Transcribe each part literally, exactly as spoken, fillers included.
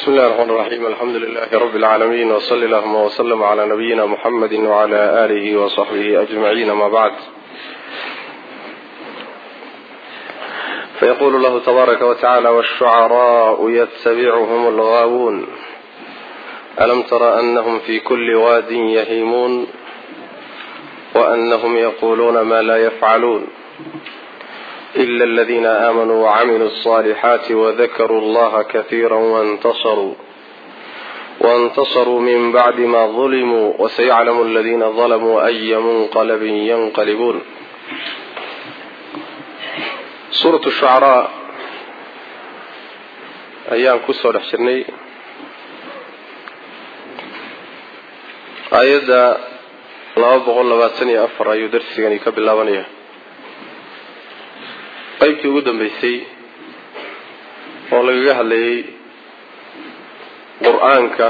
بسم الله الرحمن الرحيم الحمد لله رب العالمين وصلى اللهم وسلم على نبينا محمد وعلى آله وصحبه أجمعين ما بعد. فيقول الله تبارك وتعالى والشعراء يتبعهم الغاوون ألم تر أنهم في كل واد يهيمون وأنهم يقولون ما لا يفعلون إلا الذين آمنوا وعملوا الصالحات وذكروا الله كثيرا وانتصروا وانتصروا من بعد ما ظلموا وسيعلم الذين ظلموا أي منقلب ينقلبون. سورة الشعراء أيام كسر حشرني آيات الله بقول لباتني أفر أيو درسيني كبلاوانية qaybtii ugu dambeysay oo lagaga hadlayay quraanka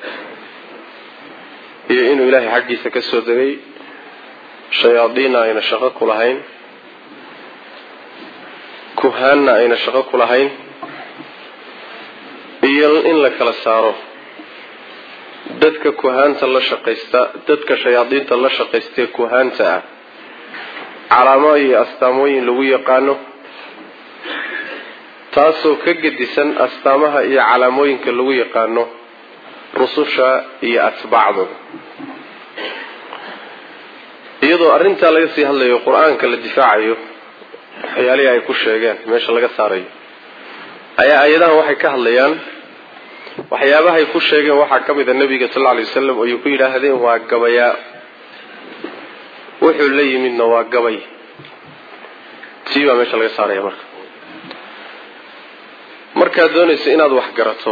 iyo inuu ilaahay xaqiisa ka soo degay shayaadiina ayna shaqo ku lahayn kuhaana ayna shaqo ku lahayn iyo in la kala saaro dadka kuhaanta la shaqeysta dadka shayaadiinta la shaqeystay kuhaanta ah calaamo iyo astaamooyin lagu yaqaano taasoo ka gedisan astaamaha iyo calaamooyinka lagu yaqaano rususha iyo atbaacdooda. iyadoo arrintaa laga sii hadlayo qur-aanka la difaacayo waxyaalihii ay ku sheegeen meesha laga saarayo ayaa ayadahan waxay ka hadlayaan waxyaabahay ku sheegeen waxaa ka mid a nabiga sallallahu alayhi wasallam oo ay ku yidhaahdeen waa gabayaa wuxuu la yimidna waa gabay tii baa meesha laga saaraya marka markaad doonayso inaad wax garato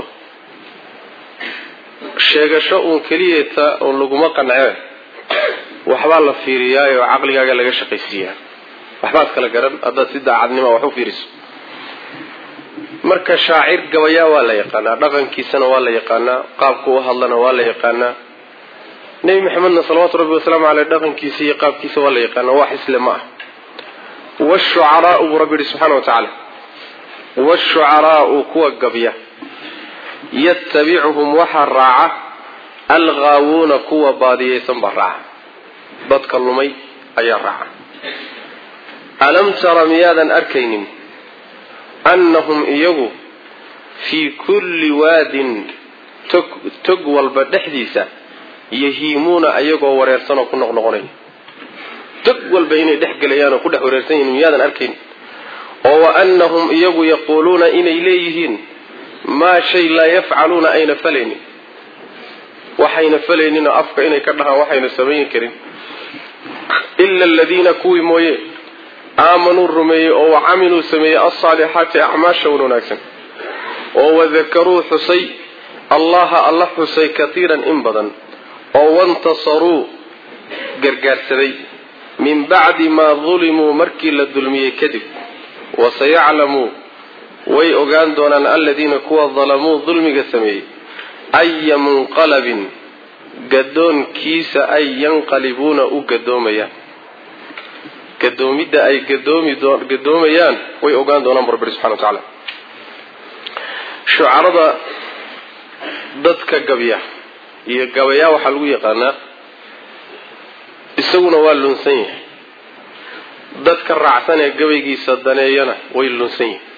sheegasho uun keliyeeta oo laguma qancee waxbaa la fiiriyaa oo caqligaaga laga shaqaysiiyaa waxbaad kala garan haddaad si daacadnimo wax u fiiriso. marka shaacir gabayaa waa la yaqaanaa dhaqankiisana waa la yaqaanaa qaabku u hadlana waa la yaqaanaa nabi maxamedna salawaatu rabbi wasalaamu caleyh dhaqankiisa iyo qaabkiisa waa la yaqaanaa wax isle ma ah. washucaraau rabbi subxaana watacaala washucaraau kuwa gabya yatabicuhum waxaa raaca alghaawuuna kuwa baadiyeysan baa raaca dadka lumay ayaa raaca. alam tara miyaadan arkaynin annahum iyagu fii kulli waadin tog tog walba dhexdiisa yahiimuuna ayagoo wareersan oo ku noqnoqonaya tog walba inay dhex gelayaan oo ku dhex wareersan yihiin miyaadan arkayn oo wa annahum iyagu yaquuluuna inay leeyihiin maa shay laa yafcaluuna ayna falaynin waxayna falaynin oo afka inay ka dhahaan waxayna samayn karin ila aladiina kuwii mooye aamanuu rumeeyey oo wacamiluu sameeyey alsaalixaati acmaasha wanaagsan oo wadakaruu xusay allaha alla xusay katiiran in badan oo wantasaruu gargaarsaday min bacdi maa dulimuu markii la dulmiyey kadib wasayaclamuu way ogaan doonaan aladiina kuwa dalamuu dulmiga sameeyey aya munqalabin gadoonkiisa ay yanqalibuuna u gadoomayaan gadoomidda ay gadoomayaan way ogaan doonaan rabbi subxana wa tacaala. shucarada dadka gabya iyo gabayaa waxaa lagu yaqaanaa isaguna waa lunsan yahay dadka raacsan ee gabaygiisa daneeyana way lunsan yihin.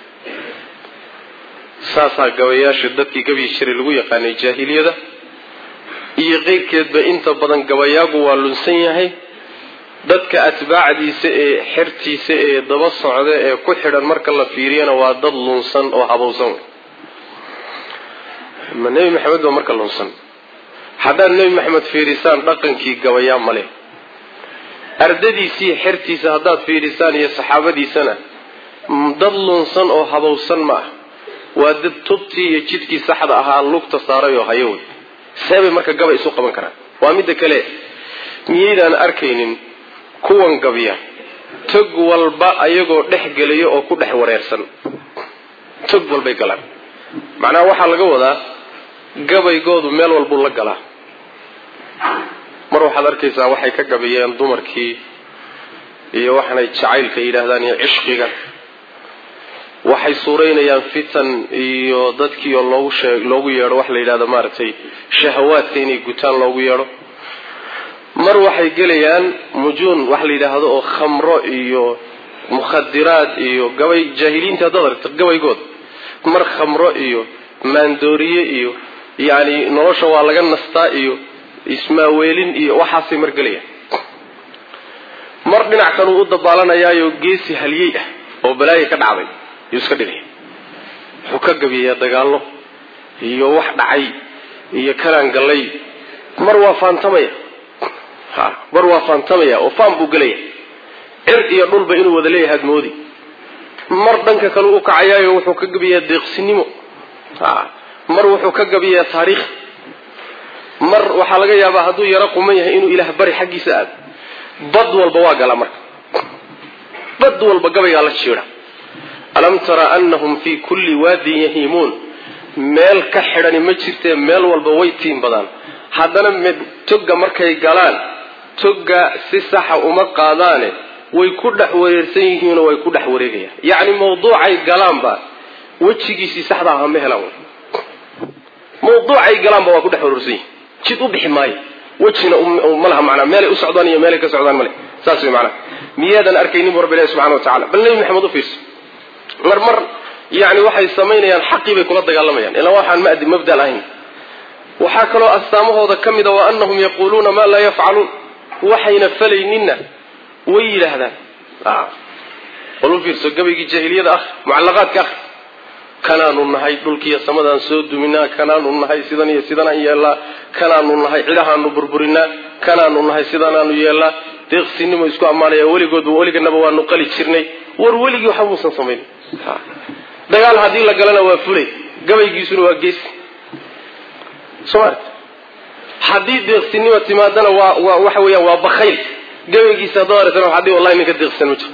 saasaa gabayaasha dadkii gabyi jiray lagu yaqaanay jaahiliyada iyo qeyrkeedba inta badan gabayaagu waa lunsan yahay. dadka atbaacdiisa ee xertiisa ee daba socda ee ku xidhan marka la fiiriyana waa dad lunsan oo habowsan. ma nebi maxamed baa marka lunsan haddaad nebi maxamed fiirisaan dhaqankii gabayaa male ardadiisii xertiisa haddaad fiirisaan iyo saxaabadiisana dad lunsan oo habowsan ma ah waa dad tubtii iyo jidkii saxda ahaa lugta saaray oo hayo wey seebay marka gabay isu qaban karaan. waa midda kale miyaydaan arkaynin kuwan gabya tog walba ayagoo dhex gelaya oo ku dhex wareersan tog walbay galaan macnaha waxaa laga wadaa gabaygoodu meel walbuu la galaa. mar waxaad arkaysaa waxay ka gabayeen dumarkii iyo waxaanay jacaylka yidhaahdaan iyo cishqiga waxay suureynayaan fitan iyo dadkii oo loogu sheeg loogu yeero wax la yiraahdo maartay shahawaadka inay gutaan loogu yeero mar waxay gelayaan mujuun wax la yiraahdo oo khamro iyo mukhadiraad iyo gabay jahiliinta dadarta gabaygood mar khamro iyo maandooriye iyo yaani nolosha waa laga nastaa iyo ismaaweelin iyo waxaas mar gelayaan mar dhinac kale uu dabaalanayaayo geesi haliyay ah oo balaaye ka dhacday iyo iska dhigay wuxuu ka gabiyaa dagaalo iyo wax dhacay iyo kalaan galay mar waa faantamaya ha mar waa faantamaya oo faan buu galay cir iyo dhulba inuu wada leeyahay moodi mar dhanka kale uu kacayaayo wuxuu ka gabiyaa deeqsinimo ha mar wuxuu ka gabiyaa taariikh mar waxa laga yaabaa haduu yara quman yahay inuu ilaah bari xaqiisa aad bad walba waa gala marka bad walba gabayga la jiira alam tara annahum fi kulli wadi yahimun meel ka xidhani ma jirtee meel walba way tiin badan haddana mid toga markay galaan toga si sax ah uma qaadaane way ku dhex wareersan yihiin way ku dhex wareegayaan yaani mawduucay galaanba wajigiisi saxda ah ma helaan mawduucay galaanba waa ku dhex wareersan yihiin jid u bixi maayo wajina malaha macna meel ay u socdaan iyo meel ay ka socdaan male saas way macna miyadan arkaynin rabbi subhanahu wa ta'ala bal nabi maxamed u fiirso mar mar yaani waxay sameeyaan xaqi bay kula dagaalamayaan ilaa waxaan ma adii mabda lahayn waxa kale oo astaamahooda kamida waa annahum yaquluna ma la yaf'alun waxayna falaynina way yiraahdaan ah qolu fiirso gabigi jahiliyada ah muallaqaadka ah kanaanu nahay dhulkiya samadan soo duminaa kanaanu nahay sidan iyo sidan yeela kanaanu nahay ciidahaanu burburina kanaanu nahay sidanaanu yeela deeqsinimo isku amaanaya waligood waliganaba waanu qali jirnay war waligi waxa uu sameeyay dagaal hadii la galana waa fulay gabaygiisuna waa gees soomaart hadii deeqsinimo timaadana waa waxa weeyaan waa bakhayl gabaygiisa doorasana hadii wallahi ninka deeqsan ma jiro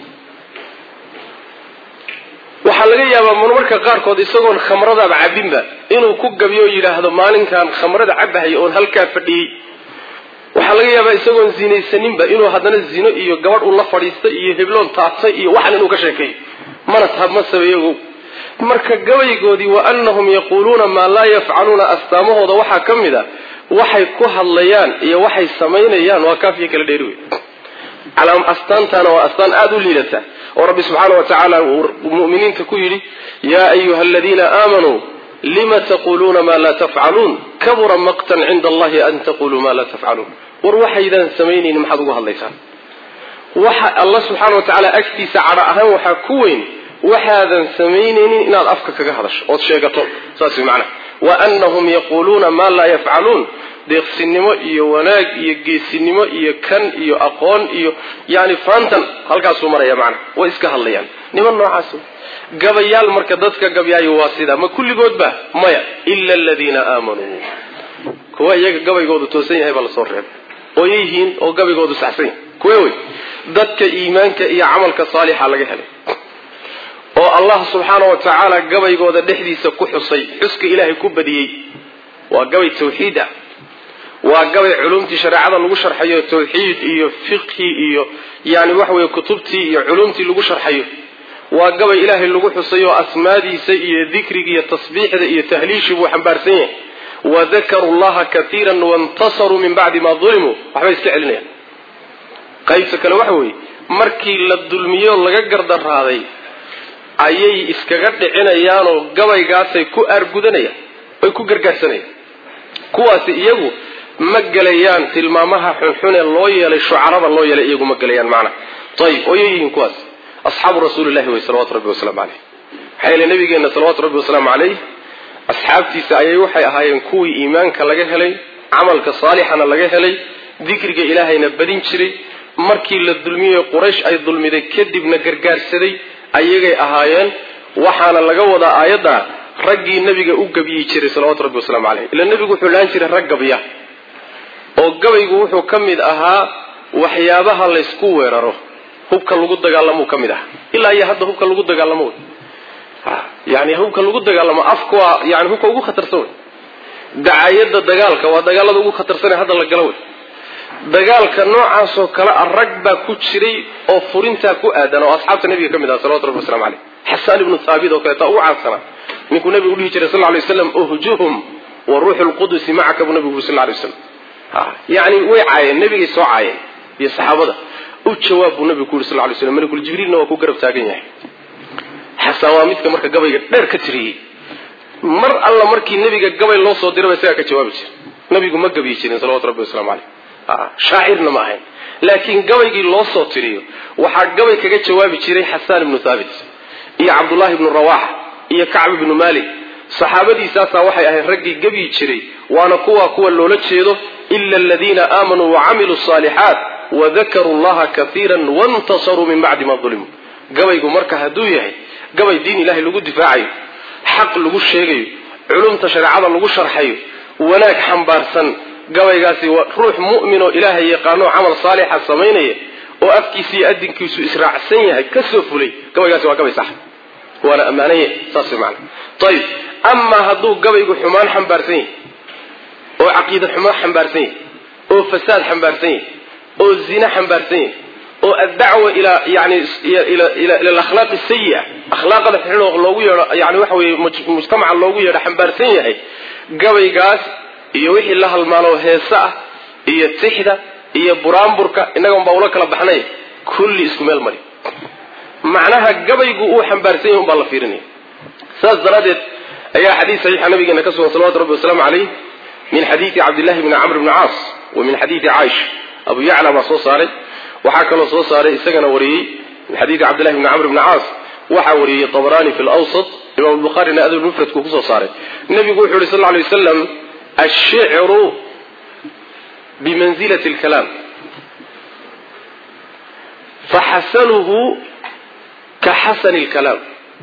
waxa laga yaabaa marmarka qaar kood isagoon khamrada cabinba inuu ku gabiyo yiraahdo maalinkan khamrada cabahay oo halka fadhiyay waxa laga yaabaa isagoon zinaysaninba inuu hadana zino iyo gabadh uu la fadhiistay iyo hebloon taabtay iyo waxan inuu ka sheekay mana taabma sabeeyo marka gabaygoodii wa annahum yaquluna ma la yaf'aluna astaamahooda waxa kamida waxay ku hadlayaan iyo waxay sameeyaan waa kaafiye kala dheeri علام أستانتنا وأستان آدو ليلتا ورب سبحانه وتعالى المؤمنين تكويري يا أيها الذين آمنوا لما تقولون ما لا تفعلون كبر مقتا عند الله أن تقولوا ما لا تفعلون وروح إذا سميني نمحضوها الليسان وحا الله سبحانه وتعالى أكتي سعراءها وحكوين وحاذا سميني إن الأفكك هذاش وتشيقتهم ساسي معنا وأنهم يقولون ما لا يفعلون deeqsinimo iyo wanaag iyo geesinimo iyo kan iyo aqoon iyo yaani faantan halkaas uu maraya macna way iska hadlayaan niman noocaas gabayal marka dadka gabayay waa sida ma kulligood ba maya illa alladina aamanu kuwa iyaga gabaygoodu toosan yahay bal soo reeb oo yihiin oo gabaygoodu saxsan kuwa way dadka iimaanka iyo amalka saalixa laga helay oo Allah subhanahu wa ta'ala gabaygooda dhexdiisa ku xusay xuska ilaahay ku badiyay waa gabay tawxiida وقبل علومتي شريعة لغو شرحيه توحيد iyo fiqh iyo yani wax way kutubti iyo culumti lagu sharxayo وقبل ilaahay lagu xusayo asmaadiisa iyo dhikriga iyo tasbiixda iyo tahliishi buu xambaarsan yahay وذكروا الله كثيرا وانتصروا من بعد ما ظلموا waxba iska celinayaan qaybta kale wax way markii la dulmiyo laga gardaraaday ayay iskaga dhicinayaan oo gabaygaasay ku argudanayaan ay ku gargaarsanayaan kuwaas iyagu ma galayaan tilmaamaha xunxun ee loo yeelay shucarada loo yeelay iyagu ma galayaan macna tayib oo yihiin kuwaas asxaabu rasuulillahi wa sallallahu alayhi wa sallam alayhi hayla nabigeena sallallahu alayhi wa sallam alayhi asxaabtiisa ayay waxay ahaayeen kuwii iimaanka laga helay amalka saalixana laga helay dhikriga ilaahayna badin jiray markii la dulmiyay quraysh ay dulmiday kadibna gargaarsaday ayagay ahaayeen waxaana laga wada aayada raggii nabiga u gabiyay jiray sallallahu alayhi wa sallam alayhi ila nabigu wuxuu laan jiray rag gabiya oo gabaygu wuxuu kamid ahaa waxyaabaha la isku weeraro hubka lagu dagaalamo kamid ah ilaa iyo hadda hubka lagu dagaalamo yaani hubka lagu dagaalamo afku yaani hubka ugu khatarsan daayada dagaalka waa dagaalada ugu khatarsan hadda la galo dagaalka noocaas oo kala arag ba ku jiray oo furinta ku aadan oo asxaabta nabiga kamid ah sallallahu alayhi wa sallam حسان بن ثابت وكذا وعاصنا نكون النبي يقول صلى الله عليه وسلم اهجهم والروح القدس معك ابو النبي صلى الله عليه وسلم يعني وعاي النبي سو عاي يا صحابه وجواب النبي صلى الله عليه وسلم ملك جبريل waa ku garab taagan yahay حسان waa midka marka gabayga dheer ka tiriyay mar alla markii nabiga gabay loo soo diray isaga ka jawaabi jiray nabigu ma gabiyi jirin sallallahu alayhi wasallam ah shaacirna ma ahayn laakiin gabaygii loo soo tiriyo waxa gabay kaga jawaabi jiray Hassan ibn Thabit iyo Abdullah ibn Rawaha iyo Ka'b ibn Malik saxaabadiisaasa waxay ahayd ragii gabiyi jiray waana kuwa kuwa loola jeedo illa alladina aamanu wa amilus salihat wa dhakaru allaha katiran wa intasaru min ba'di ma dhulimu gabaygu marka haduu yahay gabay diin ilaahay lagu difaacayo xaq lagu sheegayo culumta shariicada lagu sharxayo wanaag xambaarsan gabaygaasi waa ruux mu'min oo ilaahay yaqaano amal saalix sameeynaya oo afkiisa iyo adinkiisu israacsan yahay ka soo fulay gabaygaasi waa gabay sax wala amaanay saas macna tayib amma haduu gabaygu xumaan xambaarsan yahay oo aqeedo xumaan xambaarsan yahay oo fasaad xambaarsan yahay oo zina xambaarsan yahay oo ad'awa ila yani ila ila ila al-akhlaq as-sayyi'a akhlaaqda xun loogu yeero yani waxa weey mujtamaca loogu yeero xambaarsan yahay gabaygaas iyo wixii la halmaalo heesa iyo tixda iyo buraanburka inaga baa ula kala baxnay kulli isku meel mari macnaha gabaygu uu xambaarsan yahay baa la fiirinay saas daradeed ayaa xadiis sahih nabiga ka soo sallallahu alayhi wasallam alayhi min hadith Abdullah ibn Amr ibn Aas wa min hadith Aisha Abu Ya'la ma soo saaray waxa kale soo saaray isagana wariyay min hadith Abdullah ibn Amr ibn Aas waxa wariyay Tabarani fi al-Awsat Imam Bukhari adab al-Mufrad ku soo saaray nabigu wuxuu sallallahu alayhi wasallam الشعر بمنزلة الكلام فحسنه كحسن الكلام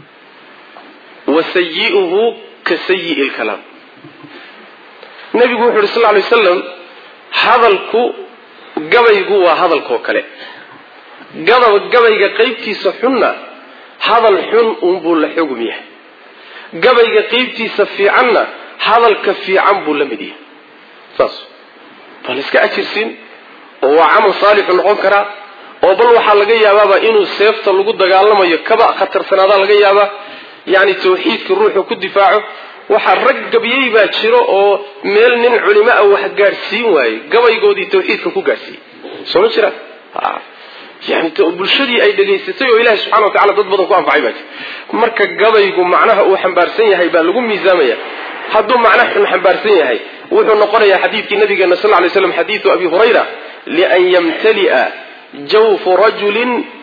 وسيئه كسيء الكلام النبي صلى الله عليه وسلم هذا الكو قبيقو وهذا الكو كله قبيق قيبتي سحنا هذا الحن أنبو لحقميه قبيق قيبتي سفي عنا هذا الكفي عن بولمدي صاص فلسك أجرسين هو عمل صالح نقول كرا وبل وحال لقى يابا إنه سيفت اللقود دقالما يكبأ خطر سنادا لقى يابا يعني توحيد كالروح وكل دفاعه وحال رق بيبا تشيرو أو ميل من علماء واحد قارسين واي قبا يقودي توحيد كالكو قارسين سنو شرا آه. يعني بالشدي أي دقيستي وإله سبحانه وتعالى تضبط كوان فعيبات مركا قبا يقول معناها وحنبارسين هيبا لقوم ميزامية هذا معناه حنبارسين هي وحنا نقرأ يا حديث النبي صلى الله عليه وسلم حديث أبي هريرة لأن يمتلئ جوف رجل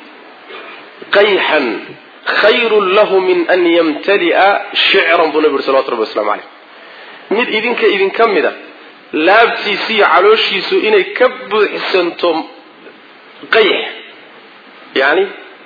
قيحا خير له من أن يمتلئ شعرا بنبي صلى الله عليه وسلم عليه مد إذن كإذن كم ده لا بتيسي علوشي سئين كب حسنتم قيح يعني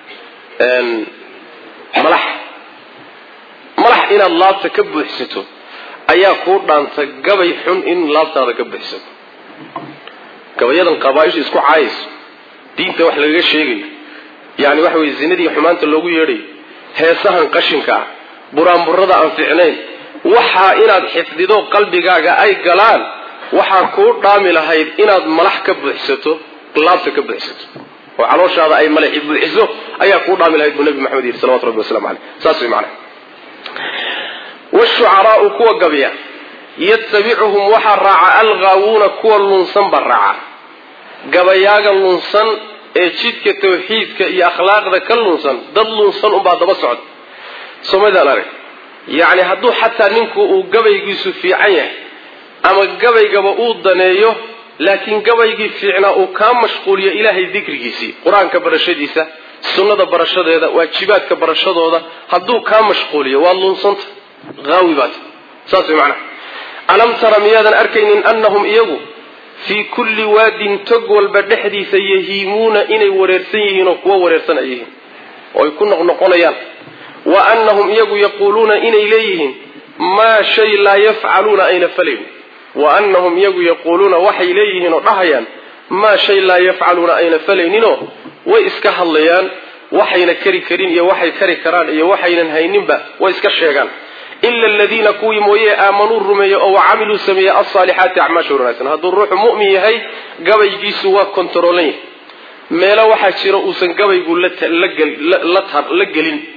ملح ملح إن الله تكب حسنتم ayaa ku dhaanta gabay xun in laabtaada ka bixiso gabayadan qabaayish isku caayis diinta wax laga sheegay yaani wax way zinadii xumaanta loogu yeeray heesahan qashinka buraanburada aan fiicnayn waxa inaad xifdido qalbigaaga ay galaan waxa ku dhaami lahayd inaad malax ka bixiso laabta ka bixiso oo calooshaada ay malax bixiso ayaa ku dhaami lahayd nabi maxamed sallallahu alayhi wasallam saasi macna والشعراء كوا قبيا يتبعهم وحرع الغاوون كوا اللنصن برعا قبياغ اللنصن ايشيدك توحيدك اي اخلاق ذا كاللنصن ضد اللنصن وبعد بصعد سوما ذا لارك يعني هدو حتى ننكو قبيغي سفي عيه اما قبيغ بأود دانيو لكن قبيغي فيعنا وكان مشغول يا الهي ذكر جيسي قرآن كبرشديسة السنة برشدة واجبات كبرشدة هدو كان مشغول يا واللنصن غاوي بات صاصي معنا ألم ترى ميادا أركين أنهم إيغو في كل واد تقوى البدحدي سيهيمون إني وررسيهن وقوى وررسن أيهن ويكون نقول يال وأنهم إيغو يقولون إني إليهن ما شيء لا يفعلون أين فلين وأنهم إيغو يقولون وحي إليهن رهيان ما شيء لا يفعلون أين فلين وإسكح الليان وحينا كري كرين يا وحي كري كران يا وحينا هينبا وإسكح شيغان إلا الذين كوي مويه آمنوا الرمي أو عملوا سمية الصالحات أعماشوا رناسا هذا الروح مؤمن هاي قبل يجيسوا كنترولين ما لا واحد شيء رؤوسا قبل يقول لتهر لقلين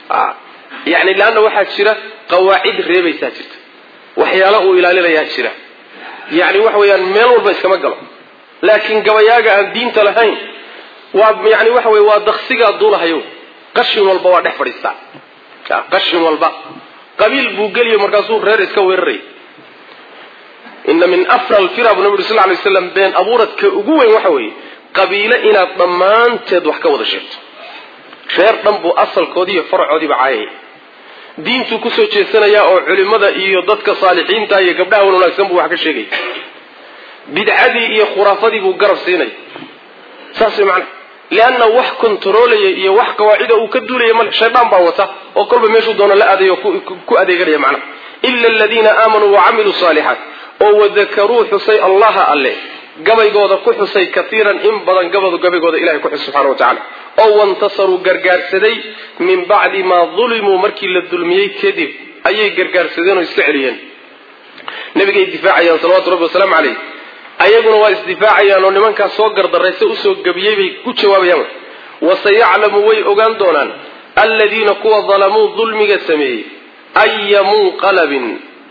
ah yani laana waxa jira qawaacid reebaysa jirta waxyaalo uu ilaalinayaa jira yani wax weeyaan meel walba iskama galo laakiin gabayaaga aan diinta lahayn waa yani wax weey waa daqsiga duulahayo qashin walba waa dhex fadhiista qashin walba qabiil buu galiyo markaasuu reer iska weeraray inna min afra al-firaq nabi sallallahu alayhi wasallam been abuuradka ugu weyn waxa weey qabiila inaad dhamaanteed wax ka wada sheegto reer dhan buu asalkoodii iyo farcoodii bacaayay diintu ku soo jeesanaya oo culimada iyo dadka saalixiinta iyo gabdhaha wanaagsan buu wax ka sheegay bidcadii iyo khuraafadii buu garab siinay saasi macna لأنه wax controlaya iyo wax qawaacida uu ka duulay mal shaydaan baa wata oo kolba meeshu doono la aadayo ku adeeganaya macna illa alladina aamanu wa amilu salihat oo wadhakaru husay allah alle gabaygooda ku xusay katiiran in badan gabadu gabaygooda ilaahay ku xus subhanahu wa ta'ala oo wantasaru gargaarsaday min ba'di ma dhulimu markii la dulmiyay kadib ayay gargaarsadeen oo iska celiyeen nabiga difaacayaan sallallahu alayhi wa sallam alayhi ayaguna waa isdifaacayaan oo nimanka soo gardaraysa u soo gabiyay bay ku jawaabayaan wasayalamu way ogaan doonaan alladina kuwa zalamu dhulmiga sameeyay ayyamun qalbin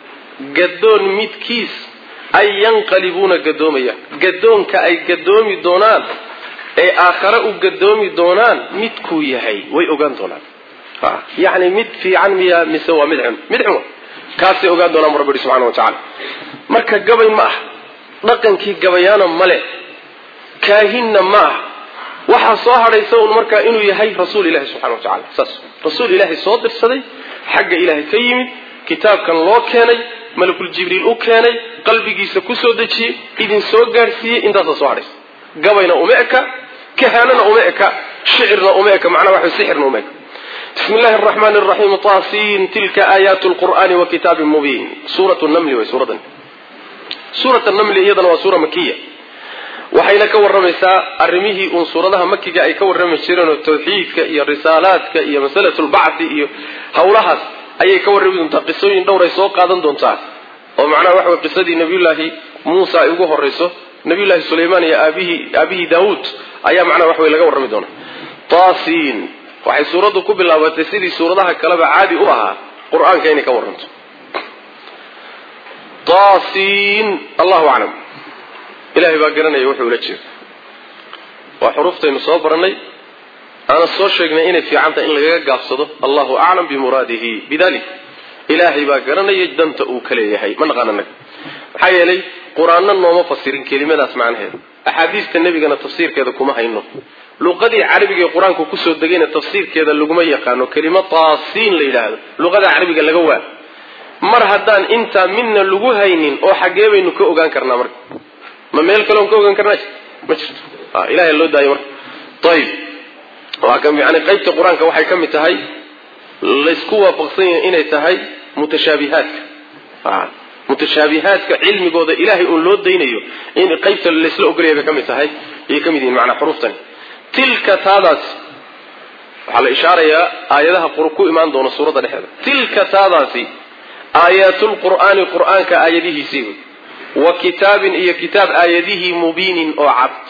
gadoon midkiis ay yanqalibuna gadoomaya gadoonka ay gadoomi doonaan ee aakhara u gadoomi doonaan midku yahay way ogaan doonaan ha yaani mid fiican miya mise waa mid xun mid xun kaasi ogaan doonaan rabbi subhanahu wa ta'ala marka gabay ma ah dhaqankii gabayana male kaahinna ma waxa soo hadhaysa uu marka inuu yahay rasuul ilaahi subhanahu wa ta'ala sas rasuul ilaahi soo dirsaday xagga ilaahi ka yimid kitaabkan loo keenay malakul jibriil u keenay qalbigiisa ku soo dajiyay idin soo gaarsiiyay intaas soo hadhaysa gabayna umeeka kahanana umeeka shicirna umeeka macna waxa sixirna umeeka bismillahir rahmanir rahim tasin tilka ayatul qur'ani wa kitabin mubin suratul naml wa suratan سورة النمل إيضا وسورة مكية وحين كور رميسا الرميه أن سورة مكية أي كور رميسيران التوحيد كإيا الرسالات كإيا مسألة البعث إيا هولها أي كور رميسون تقصوين دورة يسوق قادم دون تعال ومعنى وحوى قصة نبي الله موسى يقوه الرسول نبي الله سليمان يا أبيه, أبيه داود أي معنى وحوى لقور رميدون طاسين وحي سورة كب الله وتسيري سورة كلام عادي أوها قرآن كأني كور رميسون طاسين الله أعلم إلهي باقرنا يوحي ولتشير وحروفتين صوبرني أنا الصور شيقنا إني في عامة إن لغاية قافصده الله أعلم بمراده بذلك إلهي باقرنا يجدنت أوكليه من غاننك حيا لي قرآننا نوما فسيرين كلمة أسمعنا هذا أحاديث النبي كان التفسير كذا كما هينه لغة عربية القرآن كسو دقين التفسير كذا اللقمية كانوا كلمة طاسين ليلة هذا لغة عربية اللقوة mar haddaan inta minna lagu haynin oo xageebaynu ka ogaan karnaa marka ma meel kale oo ka ogaan karnaa ma jirto ah ilaahay loo daayo marka tayib waa kam yani qaybta quraanka waxay kamid tahay la isku waafaqsan inay tahay mutashabihaadka ah mutashabihaadka cilmigooda ilaahay uu loo daynayo in qaybta la isla ogolyahay kamid tahay iyo kamid yihiin macna xuruuftan tilka taadaas waxa la ishaaraya aayadaha qur'aanku imaan doona suurada dhexdeeda tilka taadaasi آيات القرآن القرآن كآياته سيب وكتاب إيا كتاب آياته مبين أو عبد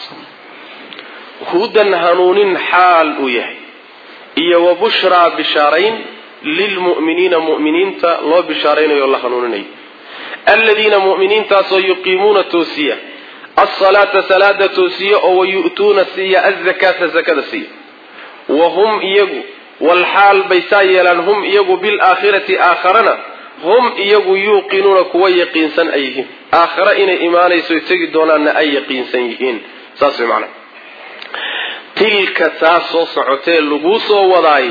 هدى هنون حال أيه إيا وبشرى بشارين للمؤمنين مؤمنين تا الله بشارين يالله هنوني الذين مؤمنين تا سيقيمون توسية الصلاة صلاة توسية أو يؤتون السية الزكاة الزكاة السية وهم إيقوا والحال بيسايا لأنهم إيقوا بالآخرة آخرنا هم إيجو يوقنون كوا يقين سن أيهم آخر إن إيمان يسوي دون أن أي يقين سنيين ساسي معنا تلك تاسو سعتين لغوص وضعي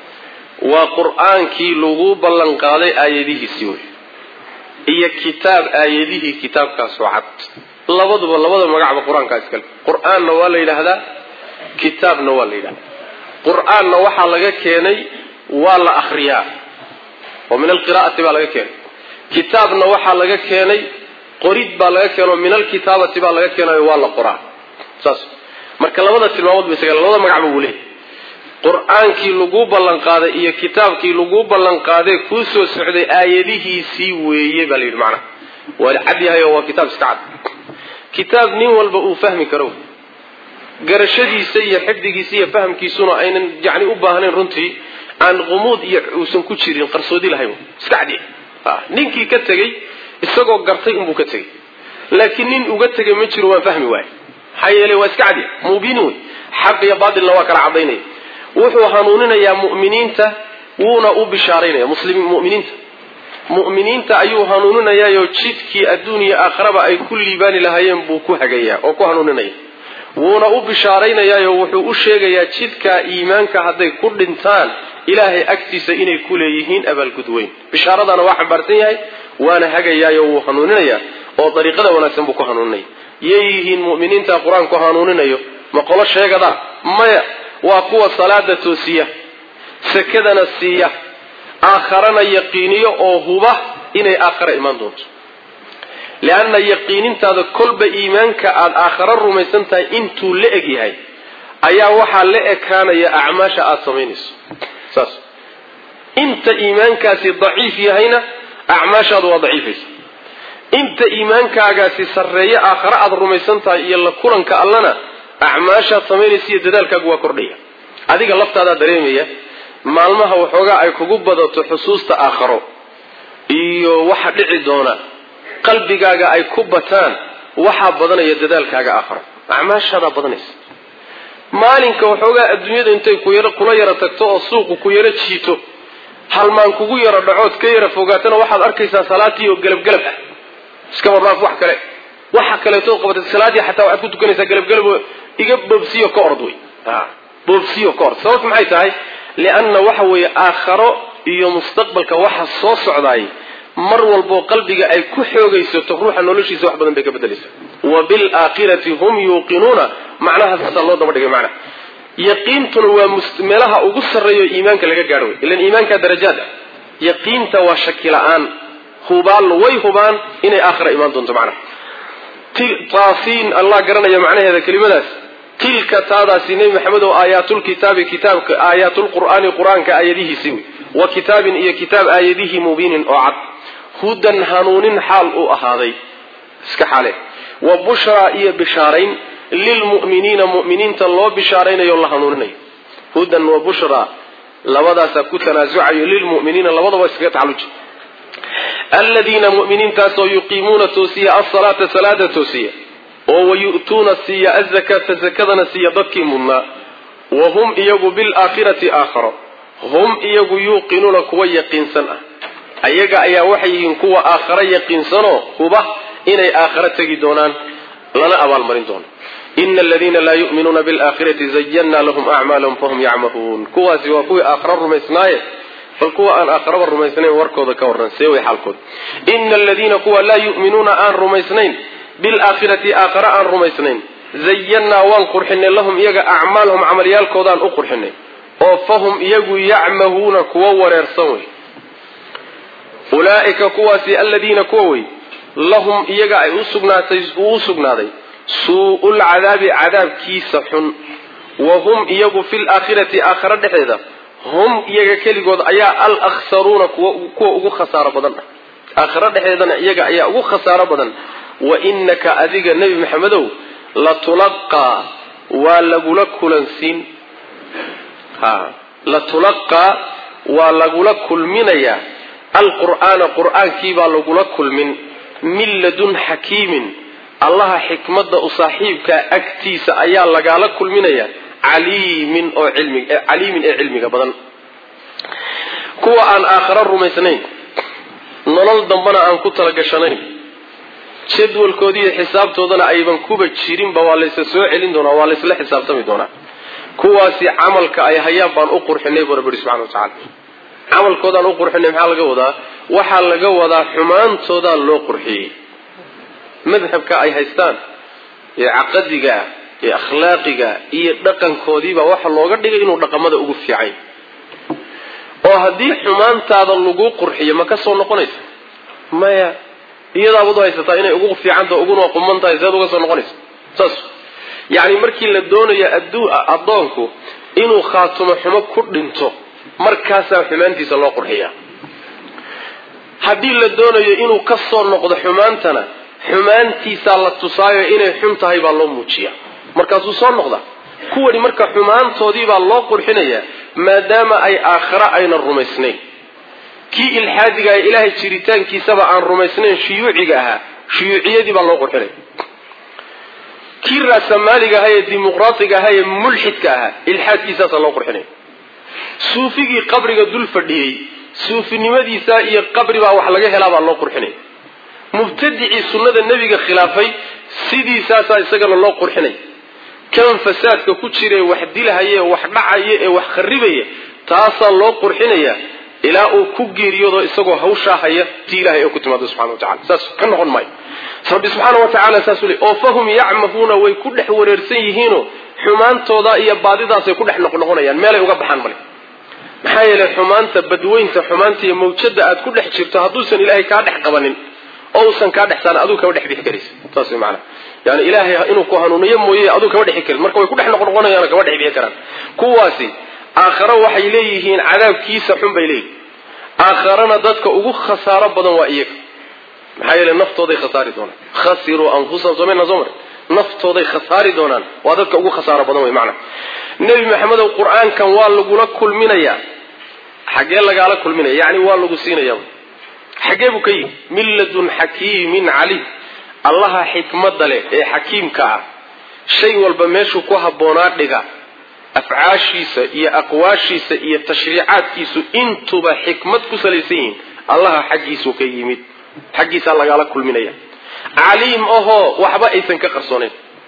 وقرآن كي لغو بلنقالي آياته سيوي إيا كتاب آياته كتاب كاسوعات لابد لابد مقعب قرآن كاسكال قرآن نوال إلى هذا كتاب نوال إلى قرآن نوحى لغا كيني ولا أخرياء ومن القراءة بالغا كيني كتابنا وحى لغا كيني قريد بالغا كيني ومن الكتابة بالغا كيني ولا قرآن ساس marka labada tilmaamood bay sagal labada magac buu leeyahay quraankii lagu ballan qaaday iyo kitaabkii lagu ballan qaaday ku soo socday aayadihiisii weeye bal yiri macna wal hadiyahay waa kitaab iskacad kitaab nin walba uu fahmi karo garashadiisa iyo xifdigiisa iyo fahamkiisuna aynan yaani u baahnayn runtii aan qumuud iyo uusan ku jirin qarsoodi lahayn iska cadi ah ninkii ka tagay isagoo gartay inuu ka tagay laakiin nin uga tagay ma jiro waan fahmi waay hay'ale waa iska cadi muubinu xaq iyo baadil waa kala cadaynay wuxuu hanuuninayaa mu'miniinta wuuna u bishaaraynaya muslimiin mu'miniinta mu'miniinta ayuu hanuuninayaa jidkii adduunyo aakhiraba ay ku liibaani lahaayeen buu ku hagayaa oo ku hanuuninaya wuuna u bishaaraynayaa wuxuu u sheegayaa jidka iimaanka haday ku dhintaan ilaahay agtiisa inay ku leeyihiin abaalgud weyn bishaaradana waa xambaarsan yahay waana hagayaa oo hanuuninaya oo dariiqada wanaagsan buu ku hanuuninaya yeeyihiin mu'miniinta quraanku hanuuninayo ma qolo sheegada maya waa kuwa salaada toosiya sakadana siiya aakhirana yaqiiniyo oo huba inay aakhira iman doonto laana yaqiinintaada kolba iimaanka aad aakhira rumaysantahay intuu la eg yahay ayaa waxa la ekaanaya acmaasha aad sameynayso saas inta iimaankaasi daciif yahayna acmaashaadu waa daciifaysa inta iimaankaagaasi sarreeyo aakhira aad rumaysantahay iyo la kulanka allana acmaasha sameynaysa iyo dadaalkaagu waa kordhaya adiga laftaada dareemaya maalmaha waxoogaa ay kugu badato xusuusta aakhiro iyo waxa dhici doona qalbigaaga ay ku bataan waxa badanaya dadaalkaaga aakhiro acmaashada badanaysa maalinka waxoogaa adduunyada intay ku yara kula yara tagto oo suuqu ku yara jiito halmaan kugu yara dhacood ka yara fogaatana waxaad arkaysaa salaatii oo galab galab ah iska warraaf wax kale waxa kale too qabatay salaadii xataa waxaad ku tukanaysaa galab galab iga boobsiyo ka ord way ha boobsiyo ka ord sababtu maxay tahay lianna waxa weeye aakhiro iyo mustaqbalka waxa soo socdaay mar walbo qalbiga ay ku xoogaysato ruuxa noloshiisa wax badan bay ka bedelaysaa wa bil aakhirati hum yuqinuna macnaha sallallahu daba dhigay macna yaqiintuna waa mustamilaha ugu sareeyo iimaanka laga gaaro ilaan iimaanka darajada yaqiinta waa shaki la'aan hubal way hubaan inay aakhira iman doonto macna taasiin allah garanaya macnaheeda kelimadaas tilka taadaasi nabi maxamed oo aayatul kitaabi kitaabka aayatul qur'aani quraanka aayadihiisi wa kitaabin iyo kitaab aayadihi mubiinin oo cad hudan hanuunin xaal u ahaaday iska xale wa bushra iyo bishaarayn lil mu'miniina mu'miniinta loo bishaaraynayo la hanuuninayo hudan wa bushra labadaas ku tanaasucayo lil mu'miniina labadaba iska tacaluj alladina mu'miniinta soo yuqimuna tusiya as-salata salata tusiya oo wayu'tuna siya az-zakata zakadana siya dadkii mudna wa hum iyagu bil aakhirati aakhira hum iyagu yuqinuna kuwa yaqiinsan ah ayaga ayaa waxay yihiin kuwa aakhira yaqiinsano huba inay aakhira tagi doonaan lana abaal marin doonaan inna alladhina la yu'minuna bil aakhirati zayyana lahum a'malahum fahum ya'mahun kuwaasi waa kuwa aakhira rumaysnaayeen bal kuwa aan aakhira rumaysnayn warkooda ka waran see way xalkood inna alladhina kuwa la yu'minuna aan rumaysnayn bil aakhirati aakhira aan rumaysnayn zayyana waan qurxinay lahum iyaga a'malahum amaliyalkoodaan u qurxinay oo fahum iyagu ya'mahuna kuwa wareersan way ulaa'ika kuwaasi alladhina kuwa way lahum iyaga ay u sugnaatay u sugnaaday su'ul cadaabi cadaabkiisa xun wa hum iyagu fil aakhirati aakhira dhexdeeda hum iyaga kaligood ayaa al akhsaruna kuwa kuwa ugu khasaaro badan aakhira dhexdeedana iyaga ayaa ugu khasaaro badan wa innaka adiga nabi maxamedow la tulqa wa lagula kulansiin ha la tulqa wa lagula kulminaya alqur'aana qur'aankii baa lagula kulmin min ladun hakiimin allaha xikmada u saaxiibka agtiisa ayaa lagala kulminaya caliimin oo cilmi caliimin ee cilmiga badan kuwa aan aakhira rumaysnayn nolol dambana aan ku tala gashanayn jadwalkoodii xisaabtoodana ayban kuba jirin ba waa la soo celin doonaa waa la isla xisaabtami doonaa kuwaasi camalka ay hayaan baan u qurxinay rabbi subhanahu wa ta'ala camalkoodaan u qurxinay maxaa laga wadaa waxa laga wadaa xumaantooda loo qurxiyay madhabka ay haystaan ee aqadiga ee akhlaaqiga iyo dhaqankoodiiba waxa looga dhigay inuu dhaqamada ugu fiican oo hadii xumaantaada lagu qurxiyo ma ka soo noqonaysa maya iyada wada haysataa inay ugu fiican tahay ugu qummantahay zaad uga soo noqonaysa saas yaani markii la doonayo aduu adoonku inuu khaatumo xumo ku dhinto markaas xumaantiisa loo qurxiyaa hadii la doonayo inuu ka soo noqdo xumaantana xumaantiisa la tusaayo inay xun tahay baa loo muujiyaa markaas uu soo noqda kuwani marka xumaantoodii baa loo qurxinaya maadaama ay aakhira ayna rumaysnayn kii ilxaadiga ay ilaahay jiritaankiisaba aan rumaysnayn shuyuuciga ahaa shuyuuciyadii baa loo qurxinay kii raasamaaliga ahaa ee dimuqraatiga ahaa ee mulxidka ahaa ilxaadkiisaasaa loo qurxinay suufigii qabriga dul fadhiyey suufinimadiisa iyo qabri baa wax laga helaa baa loo qurxinay mubtadicii sunnada nebiga khilaafay sidiisaasaa isagana loo qurxinay kan fasaadka ku jira ee wax dilahaya ee wax dhacaya ee wax kharibaya taasaa loo qurxinaya ilaa uu ku geeriyoodo isagoo hawshaa haya tii ilaahay ee ku timaado subxana wa tacala saas ka noqon maayo rabbi subxaana wa tacaala saasuu leey oo fahum yacmahuuna way ku dhex wareersan yihiinoo xumaantooda iyo baadidaasay ku dhex noqnoqonayaan meelay uga baxaan male maxaa yeelay xumaanta badweynta xumaanta iyo mawjada aad ku dhex jirto hadduusan ilaahay kaa dhex qabanin oo uusan kaa dhex saaran aduu kama dhex bixi karaysa saas way macana yani ilaahay inuu ku hanuuniyo mooye aduu kama dhexi karin marka way ku dhex noqnoqonayaan kama dhex bixi karaan kuwaasi aakhiro waxay leeyihiin cadaabkiisa xun bay leeyihiin aakharana dadka ugu khasaaro badan waa iyaga maxaa yeelay naftooday khasaari doonaan khasiruu anfusahum somayna soo mar naftooday khasaari doonaan waa dadka ugu khasaaro badan way macana nebi maxamedow qur-aankan waa lagula kulminayaa xaggee lagaala kulminaya yani waa lagu siinaya xaggee buu ka yimi min ladun xakiimin caliim allaha xikmada leh ee xakiimka ah shay walba meeshuu ku habboonaa dhiga afcaashiisa iyo aqwaashiisa iyo tashriicaadkiisu intuba xikmad ku salaysan yihiin allaha xaggiisuu ka yimid xaggiisaa lagaala kulminaya caliim ahoo waxba aysan ka qarsoonayn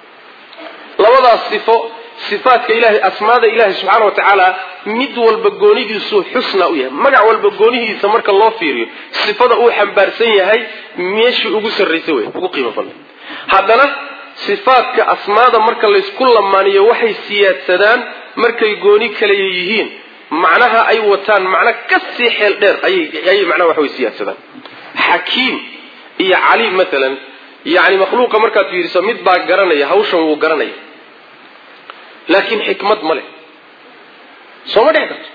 labadaas sifo sifaadka ilaahay asmaada ilaahay subxaana wa tacaala mid walba goonidiisu xusna u yahay magac walba goonihiisa marka loo fiiriyo sifada uu xambaarsan yahay meeshii ugu sarraysay wey ugu qiimo badan haddana sifaadka asmaada marka laysku lamaaniyo waxay siyaadsadaan markay gooni kale yihiin macnaha ay wataan macno kasii xeel dheer ayay macnaha wax way siyaadsadaan xakiim iyo caliim maalan yani makhluuqa markaad fiiriso mid baa garanaya hawshan wuu garanaya laakiin xikmad ma leh sooma dhex karto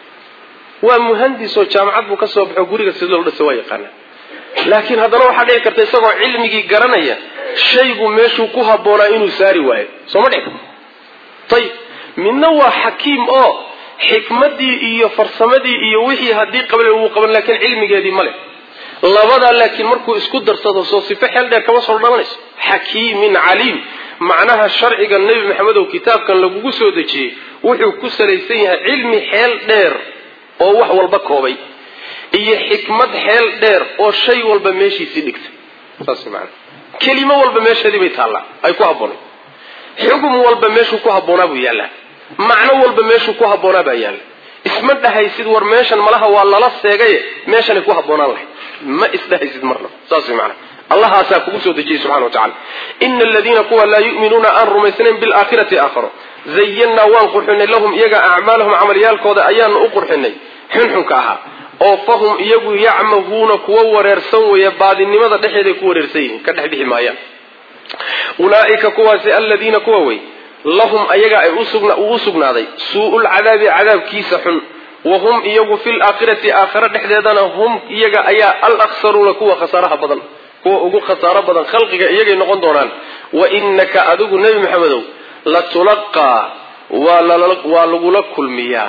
waa muhandis oo jaamacad buu ka soo baxo guriga sida loo dhasa waa yaqaana laakiin haddana waxaa dhici karta isagoo cilmigii garanaya shaygu meeshuu ku habboonaa inuu saari waayo sooma dhex karto ayib midna waa xakiim oo xikmadii iyo farsamadii iyo wixii haddii qabla wuu qaban laakiin cilmigeedii ma leh labadaa laakiin markuu isku darsado soo sifo xeel dheer kama soo dhalanayso xakiimin caliim macnaha sharciga nebi maxamed oo kitaabkan lagugu soo dejiyey wuxuu ku salaysan yahay cilmi xeel dheer oo wax walba koobay iyo xikmad xeel dheer oo shay walba meeshiisii dhigtay saas macna kelimo walba meesheedii bay taallaa ay ku habboonay xugum walba meeshuu ku habboonaa buu yaallaa macno walba meeshuu ku habboonaa baa yaalla isma dhahaysid war meeshan malaha waa lala seegaye meeshanay ku habboonaan lahayd ma isdhahaysid marna saas way macna allahaasaa kugu soo dejiyey subxana wa tacala ina aladiina kuwa laa yu'minuuna aan rumaysnayn bilaakhirati aakharo zayannaa waan qurxinay lahum iyaga acmaalahum camalyaalkooda ayaanu u qurxinay xunxunka ahaa oo fahum iyagu yacmahuuna kuwa wareersan weeye baadinimada dhexeeday ku wareersan yihiin ka dhex bixi maayaan ulaa'ika kuwaasi aladiina kuwa wey lahum ayaga ay u sugnaaday suu'ulcadaabi cadaabkiisa xun wahum iyagu fi laakhirati aakhira dhexdeedana hum iyaga ayaa alaksaruuna kuwa khasaaraha badan kuwa ugu khasaaro badan khalqiga iyagay noqon doonaan wa inaka adigu nebi maxamedow latulaqaa waa lagula kulmiyaa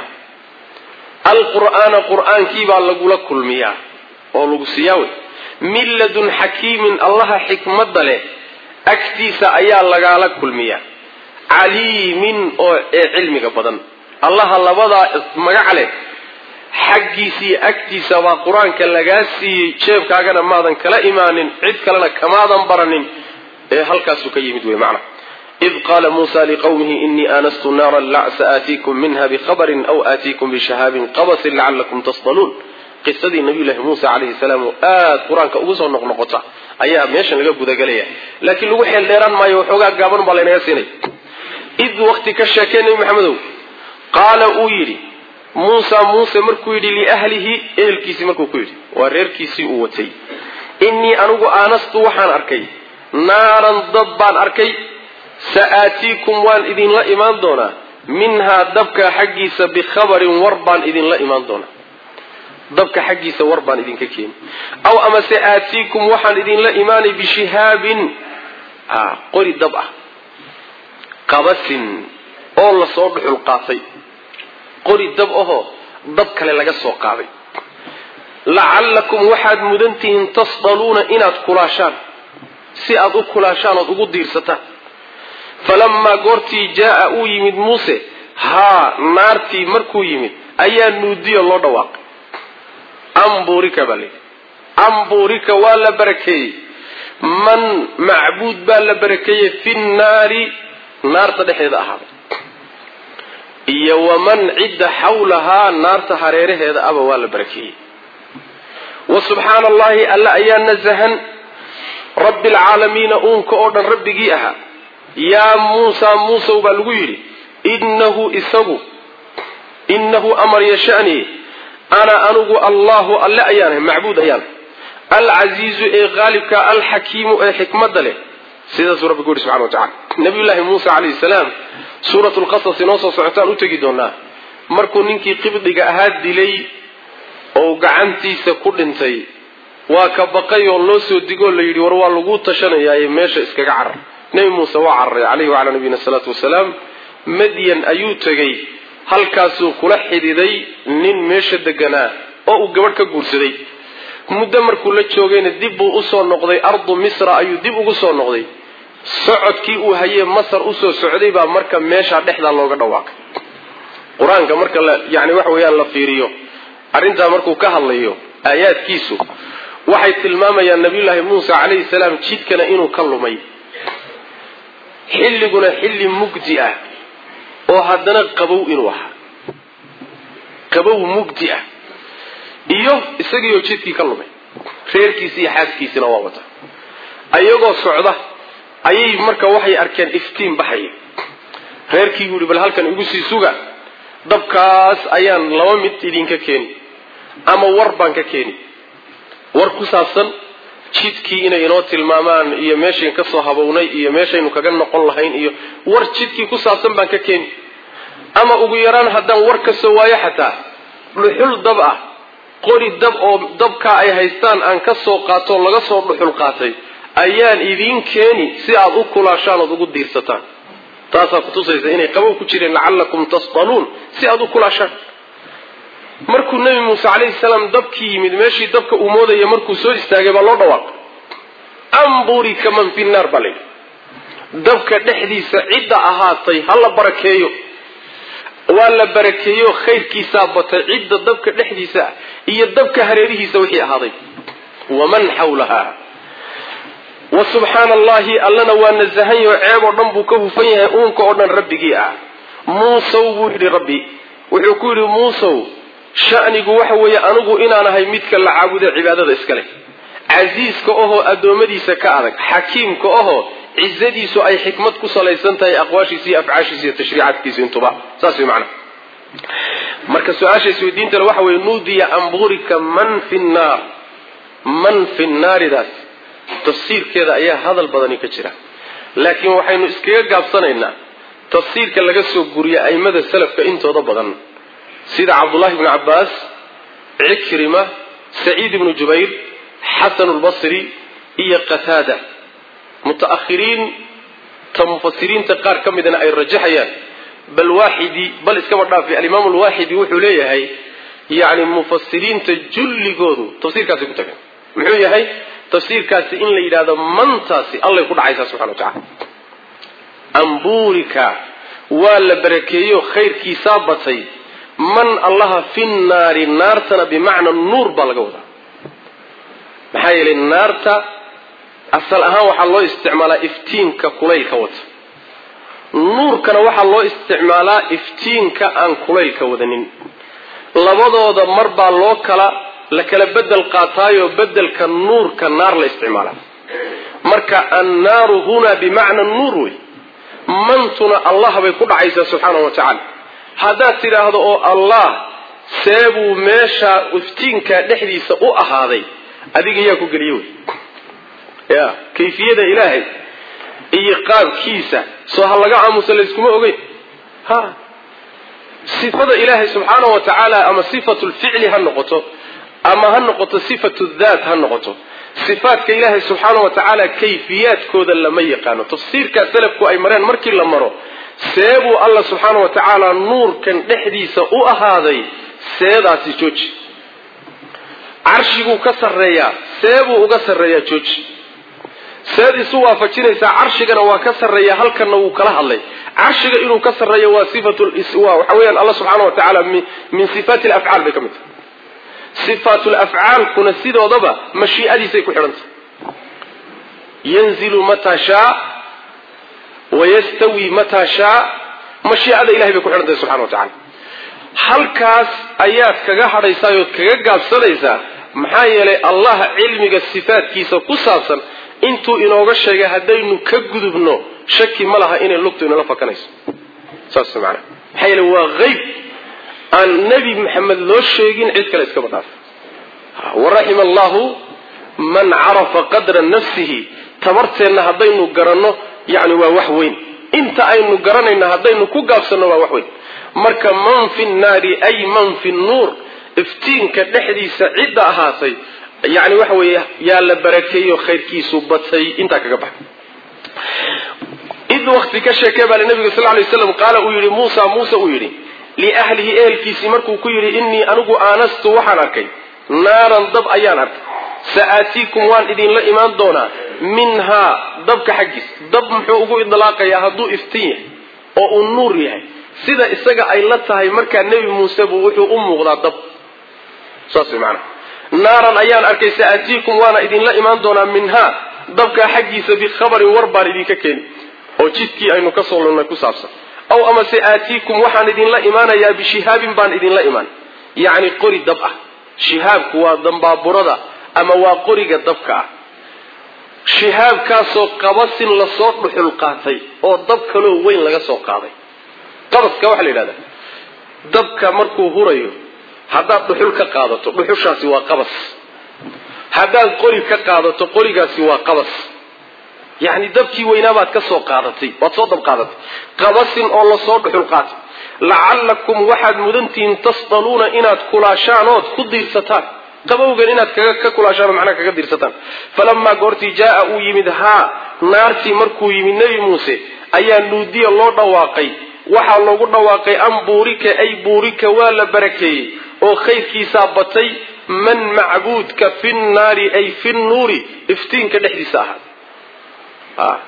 alqur'aana qur'aankii baa lagula kulmiyaa oo lagu siiyaa wey min ladun xakiimin allaha xikmada leh agtiisa ayaa lagaala kulmiyaa caliimin oo ee cilmiga badan allaha labadaa magac leh xaggiisii agtiisa baa qur-aanka lagaa siiyey jeebkaagana maadan kala imaanin cid kalena kamaadan baranin ee halkaasuu ka yimid wey macna id qaala muusa liqawmihi inii aanastu naaran la sa'aatiikum minha bikhabarin aw aatiikum bishahaabin qabasin lacalakum tasdaluun qisadii nabiyullaahi muusa calayhi salaam oo aada qur-aanka ugu soo noqnoqota ayaa meeshan laga gudagelaya laakiin lagu xeel dheeraan maayo waxoogaa gaaban baa laynaga siinay id wakti ka sheekee nebi maxamedow qaala uu yidhi muusa muuse markuu yidhi liahlihi ehelkiisii markuu ku yidhi waa reerkiisii uu watay innii anigu aanastu waxaan arkay naaran dad baan arkay sa'aatiikum waan idinla imaan doonaa minhaa dabka xaggiisa bikhabarin war baan idinla imaan doonaa dabka xaggiisa war baan idinka keeni aw amase aatiikum waxaan idinla imaanay bishihaabin qori dab ah qabasin oo lasoo dhuxul qaatay qori dab aho dab kale laga soo qaaday la'allakum waxaad mudantihiin tasdaluuna inaad kulaashaan si aad u kulaashaan oo ugu diirsataan falamma goortii jaa uu yimid muuse ha naartii markuu yimid ayaa nuudiyo loo dhawaaqay amburika bali amburika wala barakeey man macbuud baa la barakeeyay fi naari naarta dhexdeeda ahaa iyo waman cidda xawlaha naarta hareeraheeda aba waa la barakeeyay wa subhanallahi alla ayaa nazahan rabbil alamin uunka oo dhan rabbigii aha ya muusa muusa baa lagu yiri innahu isagu innahu amar yashani ana anugu allahu alla ayaan macbuud ayaan العزيز اي غالبك الحكيم اي حكمة له سيدة سورة بقول سبحانه وتعالى نبي الله موسى عليه السلام سورة القصص نوصى سعتان اتجدونا مركو ننكي قبضك اهاد دلي او قعنتي سكول انتي وكبقي الله سودقوا اللي يدي وروا اللقوط تشاني يا ماشا اسكاق عر نبي موسى وعر عليه وعلى نبينا الصلاة والسلام مدين ايوتغي هل كاسو كلحي دي نين ماشا دقنا او قبرك قرسدي muddo markuu la joogayna dib uu u soo noqday ardu misra ayuu dib ugu soo noqday socodkii uu hayay masar u soo socday baa marka meesha dhexda looga dhawaaqay quraanka marka la yaani wax weeyaan la fiiriyo arinta markuu ka hadlayo aayaadkiisu waxay tilmaamayaan nabiyullaahi muusa calayhi salaam jidkana inuu ka lumay xilliguna xilli mugdi ah oo haddana qabow inuu ahaa qabow mugdi ah iyo isagiyo jidkii ka lumay reerkiisa iyo xaaskiisina waa wada ayagoo socda ayay marka waxay arkeen iftiin baxay reerkii yiri bal halkan igu sii suga dabkaas ayaan laba mid idinka keeni ama war baan ka keeni war ku saabsan jidkii inay inoo tilmaamaan iyo meeshaan ka soo habownay iyo meeshaynu kaga noqon lahayn iyo war jidkii ku saabsan baan ka keeni ama ugu yaraan haddaan war ka soo waayo xataa dhuxul dab ah qori dab oo dabka ay haystaan aan ka soo qaato laga soo dhuxul qaatay ayaan idin keeni si aad u kulaashaan oo ugu diirsataan taasa ku tusaysa inay qabow ku jireen la'allakum tasdaluun si aad u kulaashaan markuu nabi muusa calayhi salaam dabkii yimid meeshii dabka uu moodayay markuu soo istaagay baa loo dhawaaqay amburi kaman fi naar balay dabka dhexdiisa cidda ahaatay hala barakeeyo wala barakeeyo khayrkiisa batay cidda dabka dhexdiisa iyo dabka hareerihiisa wixii ahaaday waman hawlaha wa subhanallahi allana wa nazahan yo ceeb oo dhan buu ka hufan yahay uunka oo dhan rabbigii ah muusa wuu yiri rabbi wuxuu ku yiri muusa sha'nigu waxa weeye anigu inaan ahay midka la caabudo cibaadada iska leh aziiska oo adoomadiisa ka adag xakiimka oo عزديسو أي حكمة كسليسان تاي أقواشي سي أفعاشي سي تشريعات كيسي انتبا ساسي معنا مركز سؤاشي سويدين تلوحوي نودي أنبورك من في النار من في النار ذات تصير كذا أيها هذا البضاني كتيرا لكن وحين اسكير قابصنا إنا تصير كاللقسو قرية أي مدى السلف كإنتو ضبضا سيد عبد الله بن عباس عكرمة سعيد بن جبير حسن البصري إيا قتادة متأخرين كمفسرين تقار كم إذا أي رجحيان بل واحدي بل إسكبر في الإمام الواحد وحوليه هاي يعني مفسرين تجل جودو تفسير كاسي كتبين محوية هاي تفسير كاسي إن لي هذا منتاسي الله يقول عيسى سبحانه وتعالى أنبورك ولا بركيو خير كيسابتي من الله في النار النار تنا بمعنى النور بالجودة محايل النار تا أصل أها وح الله استعمال إفتين كقليل كوت نور كان وح الله استعمال إفتين كأن قليل كودنين لبضوا ذا مربع الله كلا لكلا بدل قاطاي وبدل كالنور كالنار الاستعمال مركا النار هنا بمعنى النور منتنا الله بيقول عيسى سبحانه وتعالى هذا ترى هذا الله سابوا ماشى إفتين كدحدي سوء هذا أديك ياكو قريوي يا كيفية إلهي إيقاب كيسة سوها لقاء مسلسكم أوكي ها صفة إلهي سبحانه وتعالى أما صفة الفعل هالنقطة أما هالنقطة صفة الذات هالنقطة صفات كإلهي سبحانه وتعالى كيفيات كودا لما يقانو تفسير كسلف كو أي مرين مركي لمرو seebu Allah subhanahu wa ta'ala nuurkan dhexdiisa u ahaaday seedaasi jooji arshigu ka sarreeya seebu uga sarreeya jooji seediisu waafajinaysa arshigana waa ka sarreeya halkana uu kala hadlay arshiga inuu ka sarreeyo waa sifatul iswa waxa weeyaan Allah subhanahu wa ta'ala min sifatil af'al bay kamid sifatul af'al kuna sidoodaba mashii'adiisa ku xiranta yanzilu mata shaa wa yastawi mata shaa mashii'ada ilaahay bay ku xiranta subhanahu wa ta'ala halkaas ayaad kaga hadhaysaa oo kaga gaabsanaysaa maxaa yeelay Allah cilmiga sifaadkiisa ku saabsan intuu inooga sheegay hadaynu ka gudubno shaki ma laha inay lugtu inala fakanayso saas macna maxaa yeelay waa geyb aan nabi maxamed loo sheegin cid kale iska badaf warahim Allah man arafa qadra nafsihi tabarteena hadaynu garanno yaani waa wax weyn inta aynu garanayna hadaynu ku gaabsano waa wax weyn marka man fi naari ay man fi nuur iftiinka dhexdiisa cid ahaatay يعني وحوي يا لبركيه خيركيسو بطي انت كغبا إذ وقت كشكبا للنبي صلى الله عليه وسلم قال ويري موسى موسى ويري لأهله إيل كيسي مركو كيري إني أنقو آنست وحنكي نارا ضب أيانك سآتيكم وان إذن لإيمان دونا منها ضبك حقيس ضب محوقو إضلاقا يهدو إفتيه أو النور يعني سيدا إساقا أي لتها مركا النبي موسى بوحو أمو غلا ضب صاصي معنا نارا أيان أركي سأتيكم وانا إذن لا إيمان دونا منها ضبك حقيس بخبر وربار إذن ككين أو جدكي أي نكسر لنا كسابسا أو أما سأتيكم وحان إذن لا إيمان يا بشهاب بان إذن لا إيمان يعني قري ضبعة شهاب كوا ضنبا بردا أما وقري ضبكة شهاب كاسو قبس لصوت بحلقاتي أو ضبك له وين لغا سو قاضي قبس كوحل إلى هذا ضبك مركو هريو haddaad dhuxul ka qaadato dhuxushaasi waa qabas haddaad qori ka qaadato qorigaasi waa qabas yani dabkii weynaa baad ka soo qaadatay waad soo dab qaadatay qabasin oo la soo dhuxul qaatay lacallakum waxaad mudantihiin tasdaluuna inaad kulaashaan ood ku diirsataan qabowgan inaad ka kulaashaan macnaa kaga diirsataan falamaa goortii jaa uu yimid haa naartii markuu yimid nebi muuse ayaa nuudiya loo dhawaaqay waxaa loogu dhawaaqay an buurika ay buurika waa la barakeeyey oo khayrkiisa batay man macbuudka fi nnaari ay fi nnuuri iftiinka dhexdiisa ahaa ah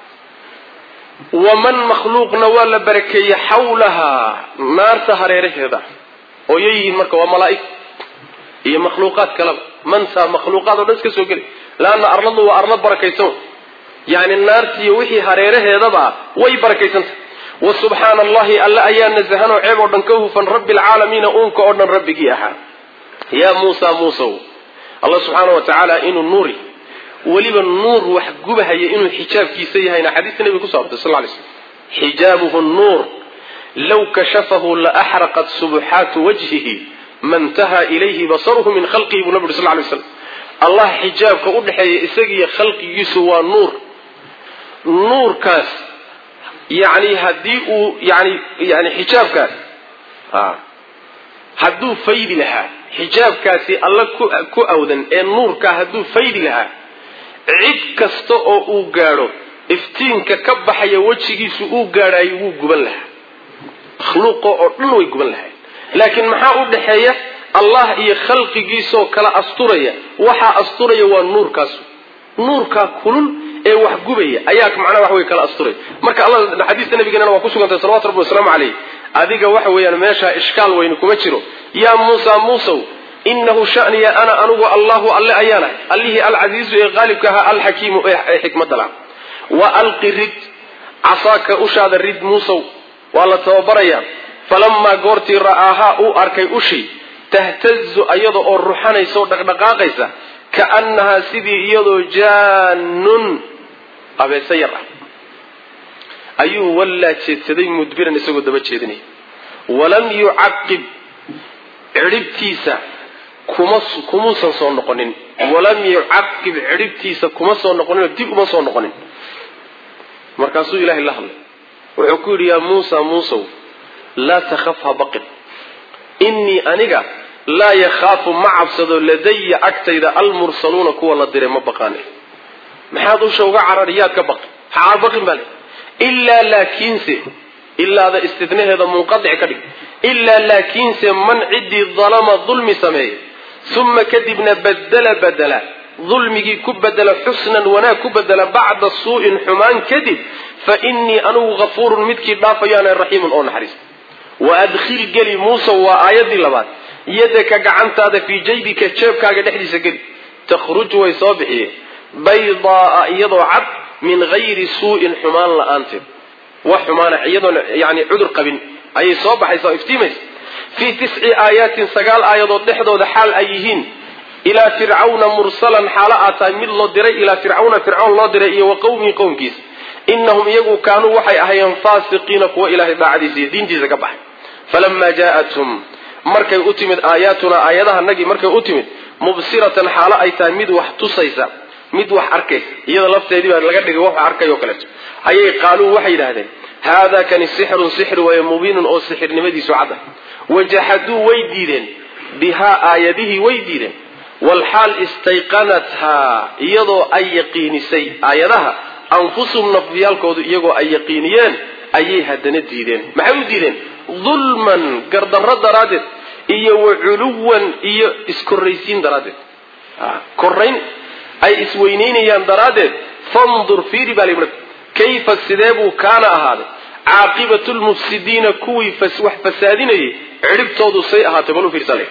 waman makhluuqna waa la barakeeyey xawlaha naarta hareeraheeda oo yayihiin marka waa malaa'ig iyo makhluuqaad kalaba mansa makhluuqaad oo dhan iska soo geli laana arladu waa arla barakaysan yani naartiiyo wixii hareeraheedaba way barakaysanta وسبحان الله ألا أيان نزهنا عيب ودن كوفا رب العالمين أنك ودن ربك إياها يا موسى موسى الله سبحانه وتعالى إنه النور ولبا النور وحقبها إنه حجاب كيسيها إن حديث النبي صلى الله عليه وسلم حجابه النور لو كشفه لأحرقت سبحات وجهه ما انتهى إليه بصره من خلقه ونبي صلى الله عليه وسلم الله حجابك أدحي إساقي خلقه يسوى النور نور كاس يعني هدي يعني يعني حجاب كاس آه هدو فيد لها حجاب كاسي الله كو أودن النور كهدو فيد لها عد كستو أو جارو افتين ككبح يوجهي سو جارا يو قبل لها خلقه أرنو يقبل لها لكن محا أودحية الله يخلق جيسو كلا أسطورية وحا أسطورية والنور كاسو نور ككل ee wax gubaya ayaa macna wax way kala asturay marka Allah xadiiska nabigeena waa ku sugantay salaatu rabbi wasalaamu alayhi adiga wax weeyaan meesha iskaal weyn kuma jiro ya Musa Musa innahu sha'ni ana anugu Allahu alla ayana allihi al-aziz ee ghalibkaha al-hakim ee hikmadala wa alqirid asaka ushada rid Musa wala tawabaraya falamma goorti raaha u arkay ushi tahtazzu ayada oo ruuxanayso dhaqdhaqaaqaysa kaannaha sidii iyadoo jaannun أبي سيرة أيوه ولا تشتدي مدبرا يسوق دبا تشتدني ولم يعقب عربتيسا كمص كمصا صون نقنين ولم يعقب عربتيسا كمصا نقنين ديب كمصا نقنين مركزو إله الله وحكول يا موسى موسى لا تخافها بقل إني أنيقا لا يخاف معبصد لدي أكتيد المرسلون كوا الله ديري مبقاني maxaad u shawga carariyaad ka baqi xaar baqin bal illa laakiinse إلا هذا استثناء هذا منقطع كذب إلا لكن من عدي ظلم ظلم سمي ثم كذبنا بدل بدلا ظلمي كبدل حسنا ونا كبدل بعد السوء حمان كذب فإني أنا غفور متكي دافيانا رحيم أون حريص وأدخل قلي موسى وآيات اللبات يدك قعنت هذا في جيبك تشابك دحديس قلي تخرج ويصابحي بيضاء يضعب من غير سوء حمان لأنت وحمان يعني عذر قبل أي صباح يصاب افتيمس في تسع آيات سقال آيات ضحض حال أيهين إلى فرعون مرسلا حالات من الله دري إلى فرعون فرعون الله دري وقومي قوم كيس إنهم يجوا كانوا وحي أهيان فاسقين قوة إلهي بعد دين جيزة قبح فلما جاءتهم مركي أتمد آياتنا آياتها النجي مركي أتمد مبصرة حالة أي تامد وحتصيسا مد وحركي هي لفت هذه لقد وح حركي وكلت أي قالوا وحي هذا هذا كان السحر سحر ومبين أو سحر نمدي سعادة وجحدوا ويديرين بها آياته ويديرين والحال استيقنتها يضو أي يقين سي آياتها أنفسهم نفيالكود يقو أي يقينيين أي هدنا ديرين ما حيو ديرين ظلما قرد الرد رادت إيا وعلوا إيا اسكريسين درادت آه. كرين أي اسوينين يان درادت فانظر في ربالي منك كيف السداب كان هذا عاقبة المفسدين كوي فسوح فسادين عرب توضو سيئها تقولوا في رسالة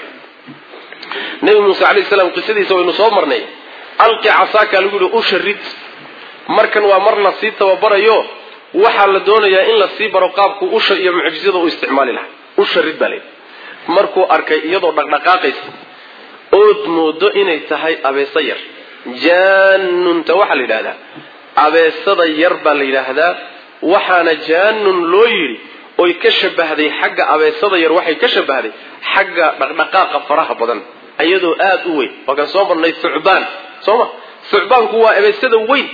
نبي موسى عليه السلام قصدي سوى نصاب مرني ألقي عصاك لقول أشرد مركن ومر لصيت وبريو وحال دون يا إن لصيب رقابك أشر يا معجزة واستعمال لها أشرد بالي مركو أركي يضع دقاقيس أدمو دو إني تهي أبي صير جان توحل إلى هذا أبي صدى يربى إلى هذا وحان جان لويري ويكشف هذه حق أبي صدى يروحي كشف هذه حق دقاق فراها بدن أيضا آدوي وكان صوم الناس ثعبان صوم ثعبان هو أبي صدى وين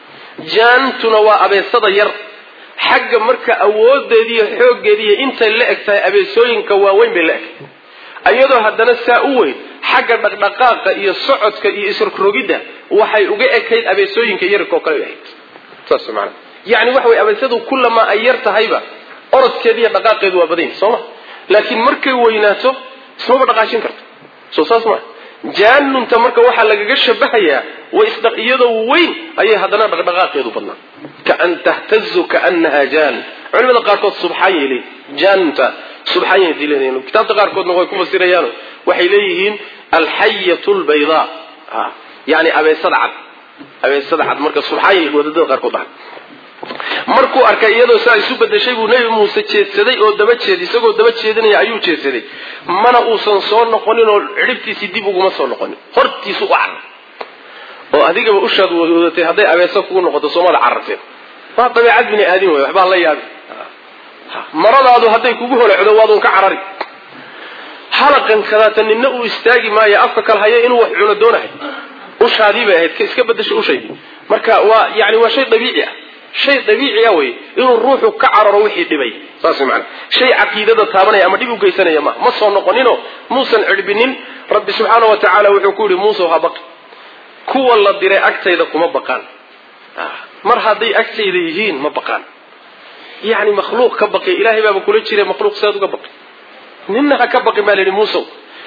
جان تنوى أبي صدى ير حق مركا أود ذي حق ذي أنت اللي أكتها أبي سوين كواوين بالله أيضا هدنا الساوي حق دقاق يصعد كيسر كروجدا وحي وجاء كيد أبي سوين كير كوكاي تسمعنا يعني وحوي أبي صدى كل ما أيرت هيبة أرد كذي دقاق ذو بدين صوم لكن مركا ويناته سمو بدقاشين كرت سوساس ما جان أنت مركا وحلا جش بحيا ويصدق يده وين أي هذا دقاق ذو بدنا كأن تهتز كأنها جان علم القارقود سبحانه لي جان أنت سبحانه دليلين كتاب تقارقود نقول كم سريانه وحيليهن الحية البيضاء آه. يعني أبي صدعت أبي صدعت مركا سبحانه ودده قارقود markuu arkay iyadoo saa isu bedeshay buu nabi Muuse jeedsaday oo daba jeed isagoo daba jeedinaya ayuu jeedsaday mana uusan soo noqonin oo ciribtiisi dib ugu ma soo noqonin hortiisu u cad oo adiga u shaad wadatay haday abeeso kugu noqoto Soomaali carrafeen waa tabiicad bini aadin way waxba la yaab maradaadu haday kugu holcdo waadun ka carari halaqan kadaatan inna uu istaagi maayo afka kala haya inuu wax cuno doonahay u shaadi bay ahayd iska bedesho u shay marka waa yaani waa shay dabiici ah شيء طبيعي قوي إنه الروح كعرر روحي دبي صار معنا شيء عقيدة تابنا أما دبوا كيسنا يا ما ما صار نقنينه موسى عربنين رب سبحانه وتعالى وحكول موسى وهبق كوا الله دري أكتر إذا كم بقان مر هذه أكتر يجين ما بقان يعني مخلوق كبقي إلهي باب كل شيء مخلوق سادو كبقي ننها كبقي مال موسى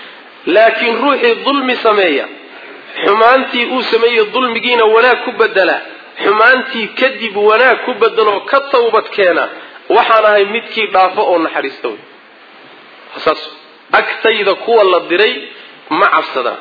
لكن روحي الظلم سمية حمانتي أو سمية الظلم جينا ولا كبدلا xumaantii kadib wanaag ku bedelo ka tawbad keena waxaan ahay midkii dhaafo oo naxariisto hasaas agtayda kuwa la diray ma cabsada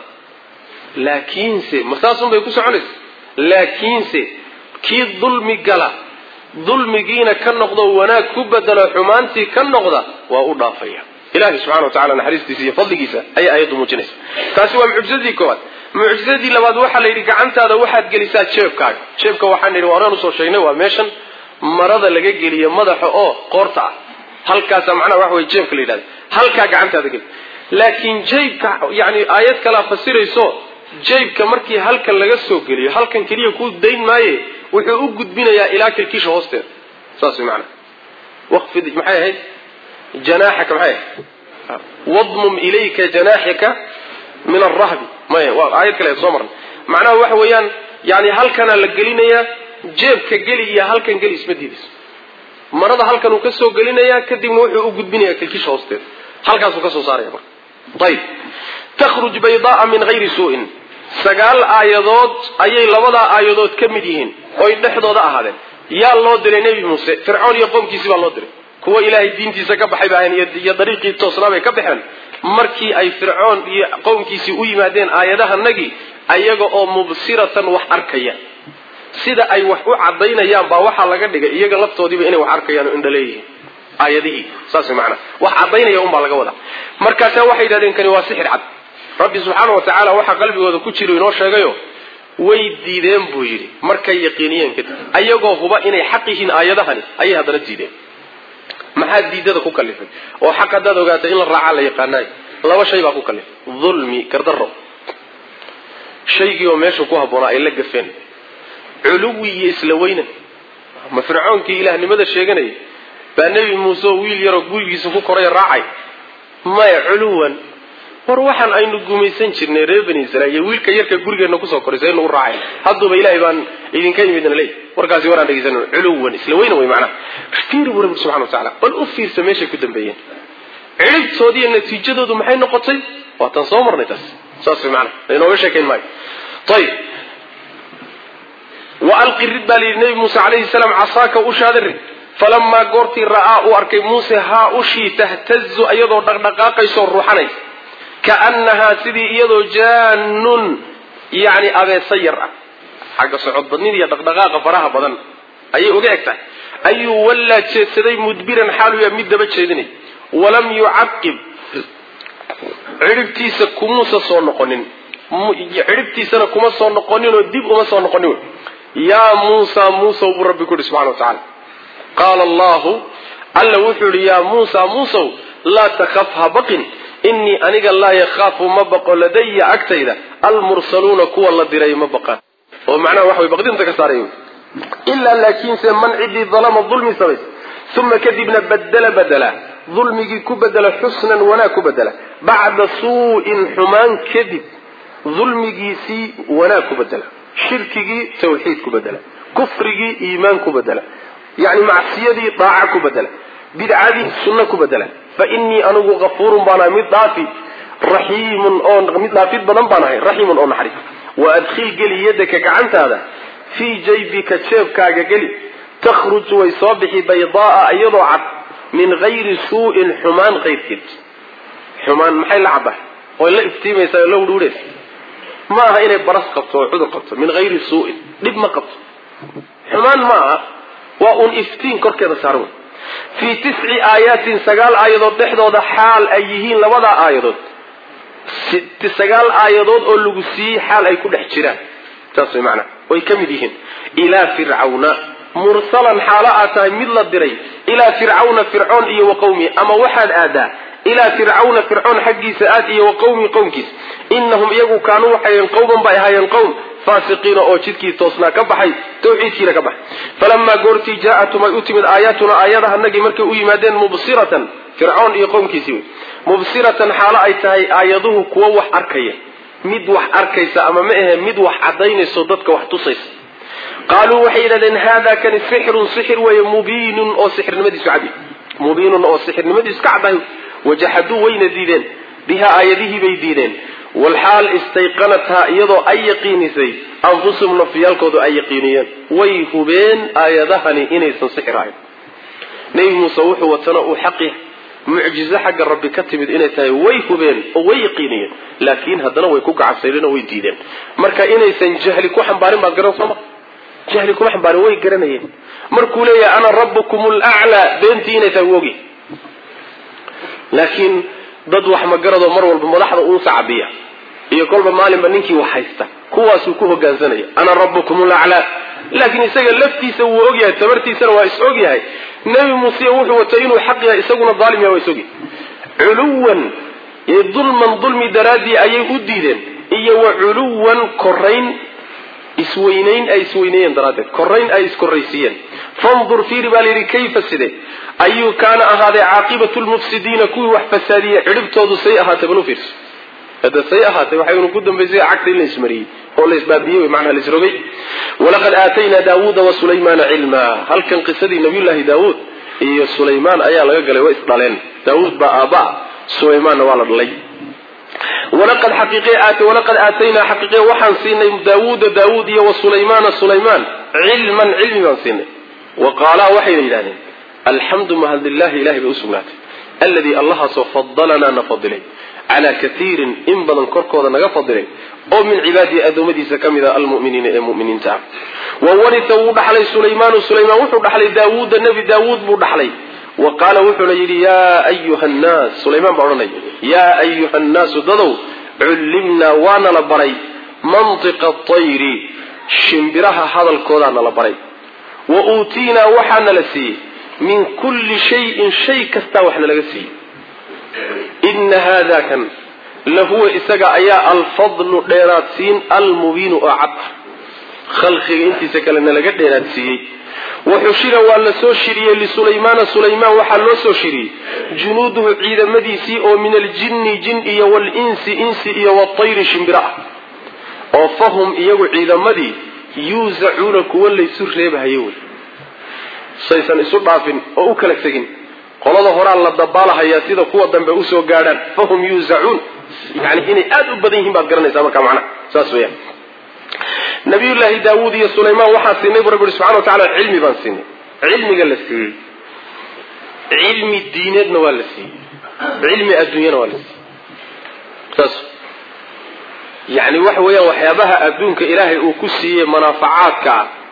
laakiinse masaasun bay ku soconaysaa laakiinse kii dulmi gala dulmigiina ka noqdo wanaag ku bedelo xumaantii ka noqda waa u dhaafaya ilaahi subhanahu wa ta'ala naxariistiisa iyo fadligiisa ay ayadu muujinaysa taasi waa mucjizadii koowaad mucjizadii labaad waxa la yiri gacantaada waxaad gelisaa jeebkaaga jeebka waxaan yiri waanu soo sheegnay waa meeshan marada laga geliyo madaxa oo qoorta ah halkaas macnaha wax way jeebka la yiraahdo halka gacantaada geli laakiin jeebka yaani aayad kala fasirayso jeebka markii halkan laga soo geliyo halkan kaliya ku dayn maaye wuxuu u gudbinayaa ilaa kilkiisha hoosteeda saas macnaha waqfid maxay ahayd جناحك معي واضمم إليك جناحك من الرهب ما هي آية كلا يتصمر معناه وحويان يعني هل كان لقلينا جيبك قلي هل كان قلي اسم ديدس marada halkan uu ka soo gelinayaa kadibna wuxuu u gudbinayaa kilkisha hoosteeda halkaasuu ka soo saaraya marka ayib takhruj baydaa min ghayri suu'in sagaal aayadood ayay labadaa aayadood ka mid yihiin oy dhexdooda ahaadeen yaa loo diray nebi muuse fircoon iyo qoomkiisii baa loo diray kuwa ilaahay diintiisa ka baxay baa iyo dariiqii toosnaa bay ka baxeen markii ay fircoon iyo qoomkiisii u yimaadeen aayadahanagii ayaga oo mubsiratan wax arkaya sida ay wax u cadaynayaan baa waxaa laga dhigay iyaga laftoodiiba inay wax arkayaan oo indha leeyihiin aayadihii saas macna wax cadaynaya un baa laga wadaa markaasa waxay yidhahdeen kani waa sixir cad rabbi subxaana wa tacaala waxaa qalbigooda ku jiro inoo sheegayo way diideen buu yidhi markay yaqiiniyeen kadib ayagoo huba inay xaq yihiin aayadahani ayay haddana diideen maxaa diidada ku kalifay oo xaq haddaad ogaatay in la raacaa la yaqaanaay laba shay baa ku kalifay dulmi kardaro shaygii oo meesha ku habboonaa ay la gafeen culuwi iyo isla weynan ma fircoonkii ilaahnimada sheeganayay baa nebi muuse oo wiil yaroo gurigiisa ku koray raacay maya culuwan war waxaan aynu gumaysan jirnay reer bani israa'iil iyo wiilka yarka gurigeena kusoo koray say nagu raacay hadduuba ilaahay baan idinka imidna leey warkaasi waraan dhegeysanay culuwan isla weynan way macnaha fiir buu rabbi subxaana wa tacaala bal u fiirsa meeshay ku dambeeyeen cilibtoodii iyo natiijadoodu maxay noqotay waa tan soo marnay taas saas way macnaha inooga sheekayn maayo ayib وألقي الرد للنبي موسى عليه السلام عصاك وشاد الرد فلما قرتي رأى أركي موسى ها أشي تهتز أيضا دقدقاق يسور روحاني كأنها سيدي أيضا جان يعني أبي سير حق صعود بنين يا دقدقاق فراها بدن أي أوجعته أي ولا سيدي مدبرا حاله يمد بتشيدني ولم يعقب عرفتي سكموسى صور نقنين عرفتي سنة كما صور نقنين وديب وما صور نقنين يا موسى موسى وربك سبحانه وتعالى قال الله ألا وحر يا موسى موسى لا تخفها بقن إني أنيق الله يخاف مبق لدي أكتيدا المرسلون كوى الله دري مبقى ومعناه وحوي بقدين تكساريون إلا لكن من عدي ظلم الظلم سويس ثم كذبنا بدل بدلا ظلمي كبدل حسنا ولا كبدل بعد سوء حمان كذب ظلمي سي ولا كبدل شركي توحيد كبدله كفري ايمان كبدله يعني معصيتي طاعه كبدله بدعتي سنه كبدله فاني انا غفور بانا مضافي رحيم او مضافي بدن بانا رحيم او نحري وادخل قلي يدك كعنت هذا في جيبك شيبكاغا قلي تخرج ويصبح بيضاء ايضا من غير سوء حمان غير كد حمان محل لعبه ولا افتيميسا لو دوريس ما ها إلي برس قبطه وحضر قبطه من غير سوء لب ما قبطه حمان ما وأن افتين كركة سارون في تسع آيات سقال آيضات تحضر حال أيهين لوضع آيضات ست سقال آيضات أولو سي حال أي كل احترام تصوي معنا ويكمديهن إلى فرعون مرسلا حالاتا مضل الدري إلى فرعون فرعون إيه وقومي أما واحد آداء إلى فرعون فرعون حقي سآتي وقومي قومكيس إنهم يقوا كانوا حيا قوما بأيها قوم فاسقين أو تشدكي توصنا كبحي توحيدكي لكبح فلما قرتي جاءت ما يؤتمد آياتنا آياتها النجي مركي أيمادين مبصرة فرعون إيه قومكيس مبصرة حالا أيتهي آياته كووح أركية مدوح أركيسة أما مئها مدوح عدين صدتك وحتصيس قالوا وحيدا لأن هذا كان سحر سحر ومبين أو سحر نمدي سعبي مبين أو سحر نمدي سكعبه وجحدوا وين ديدين بها آياته بيديدين والحال استيقنتها يضو أي يقينيسي أنفسهم نفيالكودو أي يقينيين ويهبين آياتهني إنيسا سحرين نبي موسى وتنأوا حقه معجزة حق الرب كتمد إنيسا ويهبين ويقينيين لكن هدنا ويكوك عسيرين ويديدين مركا إنيسا جهلكو حنبارين بقرن صمع جهلكو حنبارين ويقرنيين مركو لي أنا ربكم الأعلى بنتي إنيسا ووقي لكن dad wax ma garado mar walba madaxda uu saabiya iyo kolba maalin baninkii wax haysta kuwaas uu ku hoggaansanaya ana rabbukumul a'la laakiin isaga laftiisa uu og yahay tabartiisana waa is og yahay nabi muuse wuxuu watay inuu xaq yahay isaguna daalim yahay isagu uluwan yadulman dulmi daradi ayay u diideen iyo wa uluwan korayn isweynayn ay isweynayn daraadeed korayn ay iskoraysiiyeen fanzur fi ribali kayfa side أيو كان هذا عاقبة المفسدين كوي وحفسادية عربتوضو سيئة تبنو فيرس هذا سيئة وحيون قدام بزي عكس الإسمري هو الإسبابية ومعنى الإسروبي ولقد آتينا داود وسليمان علما هل كان قصدي نبي الله داود iyo sulaymaan ayaa laga galay way isdhaleen daawud baa aabaa sulaymaanna waa la dhalay walaqad xaqiiqi aatay walaqad aatayna xaqiiqi waxaan siinay daawud daawud iyo sulaymaana sulaymaan cilman cilmi baan siinay waqala waxay yiraahdeen alhamdu mahadillahi ilahi bi usmaati alladhi allah faddalana nafadilay ala kathirin in badan korkooda naga fadilay oo min cibaadi adumadiisa kamida almu'miniina ee mu'miniinta wa waritha uu dhaxlay sulaymaan sulaymaan wuxuu dhaxlay daawud nabi daawud buu dhaxlay وقال وحنا يلي يا أيها الناس سليمان بعرنا يا أيها الناس ضدوا علمنا وانا لبري منطق الطير شمبرها هذا الكوران لبري وأوتينا وحنا لسي من كل شيء شيء كستا وحنا لسي إن هذا كان لهو إسقى أياء الفضل ديراتسين المبين أعب خلقي انت سكلنا لقد ديراتسي وحشر ولا سو شريه لسليمان سليمان وحا لو سو شريه جنوده عيدمديسي او من الجن جن iyo والانس انس iyo والطير شمبرا oo fahum iyagu ciidamadi yuuzauna kuwa la isu reebahayo saysan isu dhaafin oo u kala tagin qolada hore la dabaalahay sida kuwa dambe u soo gaadhan fahum yuuzaun yani inay aad u badan yihiin baad garanaysaa marka macna saas weeyaan نبي الله داود يا سليمان وحا سيني رب سبحانه وتعالى علمي بان سيني علمي قال لسي علمي الدينات نوال لسي علمي الدنيا نوال لسي بس يعني وحويا وحيابها أدونك إلهي وكسي منافعاتك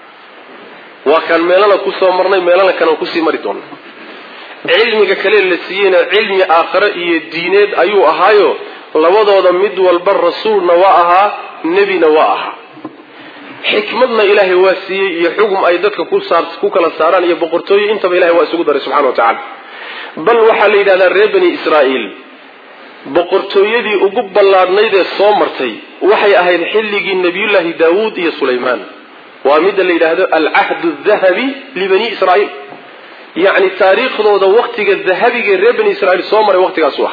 وكان ميلانا كسي ومرني ميلانا كانوا كسي مريدون علمي كالين لسينا علمي آخر إيه الدينات أيو أهايو لوضع ضمد والبر رسول نواءها نبي نواءها حكمتنا إلهي واسي يحكم أيضاك كل صار كل صاران يبقرتوي أنت بإلهي واسي قدر سبحانه وتعالى بل وحلي إلى ربني إسرائيل بقرتوي دي أقب الله نيد الصومرتي وحي أهل حلق النبي الله داود يا سليمان وامد اللي هذا العهد الذهبي لبني إسرائيل يعني تاريخ ذو وقتك الذهبي ربني إسرائيل صومر وقتك أصوح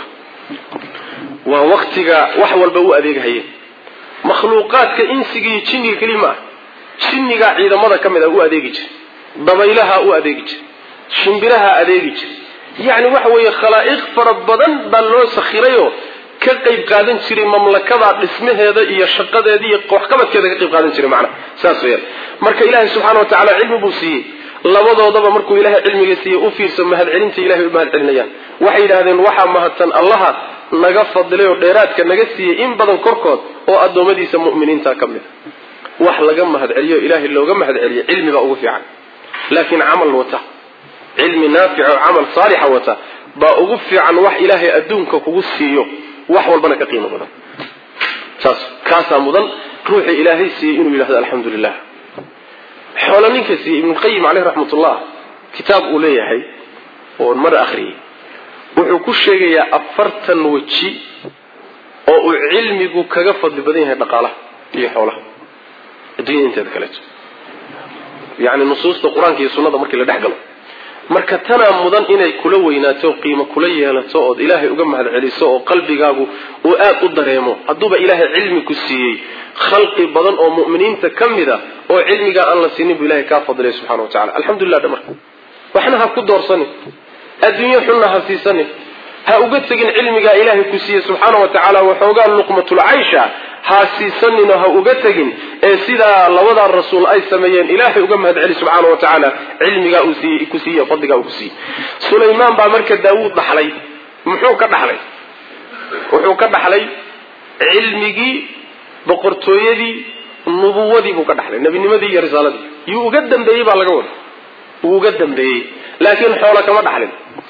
ووقتك وحول بوء ذيك هي مخلوقات كإنسجي تشني كلمة تشني قاعد مرة كم إذا هو أديجج ضميلها هو أديجج شنبرها أديجج يعني وحوي خلائق فربضن بلو سخيريو كقيب قادن شري مملكة اسمه هذا هي الشقة هذه قحكمة كذا كقيب قادن شري معنا ساسوير مرك إله سبحانه وتعالى علم بوسي لوضع ضب مركو إله علم يسي أوفير سمه العلم تي إله ما العلميان وحي هذا وحى مهتن الله نقفض له ديرات كنجسي إن بدن كركض oo adoomadiisa mu'miniinta kamid wax laga mahad celiyo ilaahi looga mahad celiyo cilmiga ugu fiican laakiin amal wata cilmi naafic oo amal saalix wata ba ugu fiican wax ilaahi adduunka kugu siiyo wax walbana ka qiimo badan saas kaasa mudan ruuxi ilaahi siiyo inuu yiraahdo alxamdulillah xolaninka si ibn qayyim alayhi rahmatullah kitaab uu leeyahay oo mar akhri wuxuu ku sheegayaa afartan waji oo uu cilmigu kaga fadli badan yahay dhaqaalaha iyo xoolaha diinta kaleeto yaani nusuusta quraanka iyo sunnada markii la dhaxgalo marka tana mudan inay kula weynaato qiimo kula yeelato oo ilaahay uga mahad celiso oo qalbigaagu uu aad u dareemo haduuba ilaahay cilmi ku siiyay khalqi badan oo mu'miniinta kamida oo cilmiga aan la siinin bu ilaahay ka fadlay subhanahu wa ta'ala alxamdulillah dhamarka waxna ha ku doorsani adduunyo xunna ha siisani ha uga tagin cilmiga ilaahay ku siiyay subhanahu wa ta'ala waxoogaa luqmatul aisha ha siisanina ha uga tagin ee sida labada rasuul ay sameeyeen ilaahay uga mahad celi subhanahu wa ta'ala cilmiga uu siiyay ku siiyay fadliga uu siiyay sulaymaan baa marka daawud dhaxlay muxuu ka dhaxlay wuxuu ka dhaxlay cilmigii boqortooyadii nubuwadii buu ka dhaxlay nabinimadii iyo risaaladii yu uga dambeeyay baa laga wada uu uga dambeeyay laakiin xoolo kama dhaxlin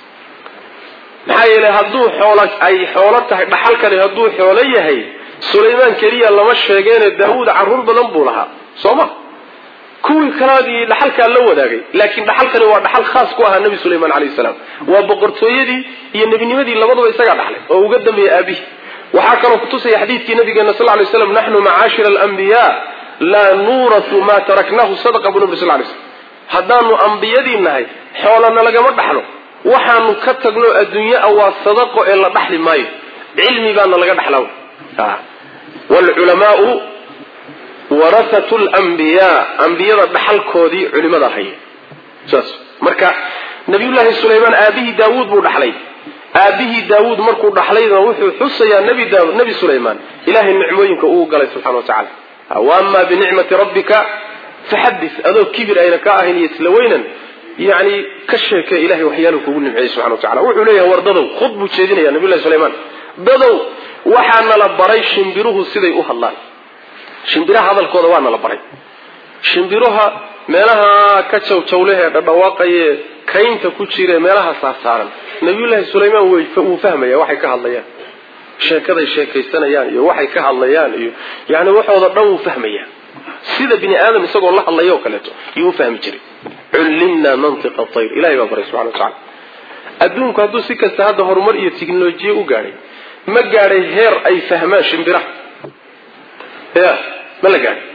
maxay ilaa haduu xoolo ay xoolo tahay dhaxalkani haduu xoolo yahay sulaymaan kaliya lama sheegeen daawud carruur badan buu lahaa sooma kuwii kalaadii dhaxalka la wadaagay laakiin dhaxalkani waa dhaxal khaas ku ah nabi sulaymaan alayhi salaam waa boqortooyadii iyo nabinimadii labadaba isaga dhaxlay oo uga dambeeyay abi waxa kale ku tusay xadiidkii nabigeena sallallahu alayhi wasallam nahnu ma'ashir al-anbiya la nurathu ma taraknahu sadaqa ibn nabi sallallahu alayhi wasallam haddaanu anbiyadii nahay xoolana lagama dhaxlo waxaanu ka tagno adduunyo waa sadaqo ee la dhaxli maayo cilmi baana laga dhaxlaa ah wal ulama warathatu al anbiya anbiyada dhaxalkoodii culimada hay saas marka nabiyullaahi sulaymaan aabihii daawuud buu dhaxlay aabihii daawuud markuu dhaxlayna wuxuu xusayaa nabi daawuud nabi sulaymaan ilaahay nicmooyinka uu galay subxaanahu wa tacaala wa amma binicmati rabbika fahaddith adoo kibir ayna ka ahayn iyo isla weynan yani ka sheekay ilaahay waxyaalu kugu nimceeyay subxaanahu wa tacaala wuxuu leeyahay wardadow khudbu jeedinaya nabiyullaahi sulaymaan dadow waxaana la baray shimbiruhu siday u hadlaan shimbiraha hadalkooda waana la baray shimbiruha meelaha ka jawjawlehe dhadhawaaqaye kaynta ku jira meelaha saasaaran nabiyullaahi sulaymaan way uu fahmaya waxay ka hadlayaan sheekaday sheekaysanayaan iyo waxay ka hadlayaan iyo yani waxooda dhan uu fahmaya sida bini aadam isagoo la hadlayo kaleeto yuu fahmi jiray ullimna mantiqa at-tayr ilaahi baa baray subhanahu wa ta'ala adduunku hadduu si kasta hadda horumar iyo tiknoolajiya u gaadhay ma gaadhay heer ay fahmaan shimbiraha ya ma la gaadhay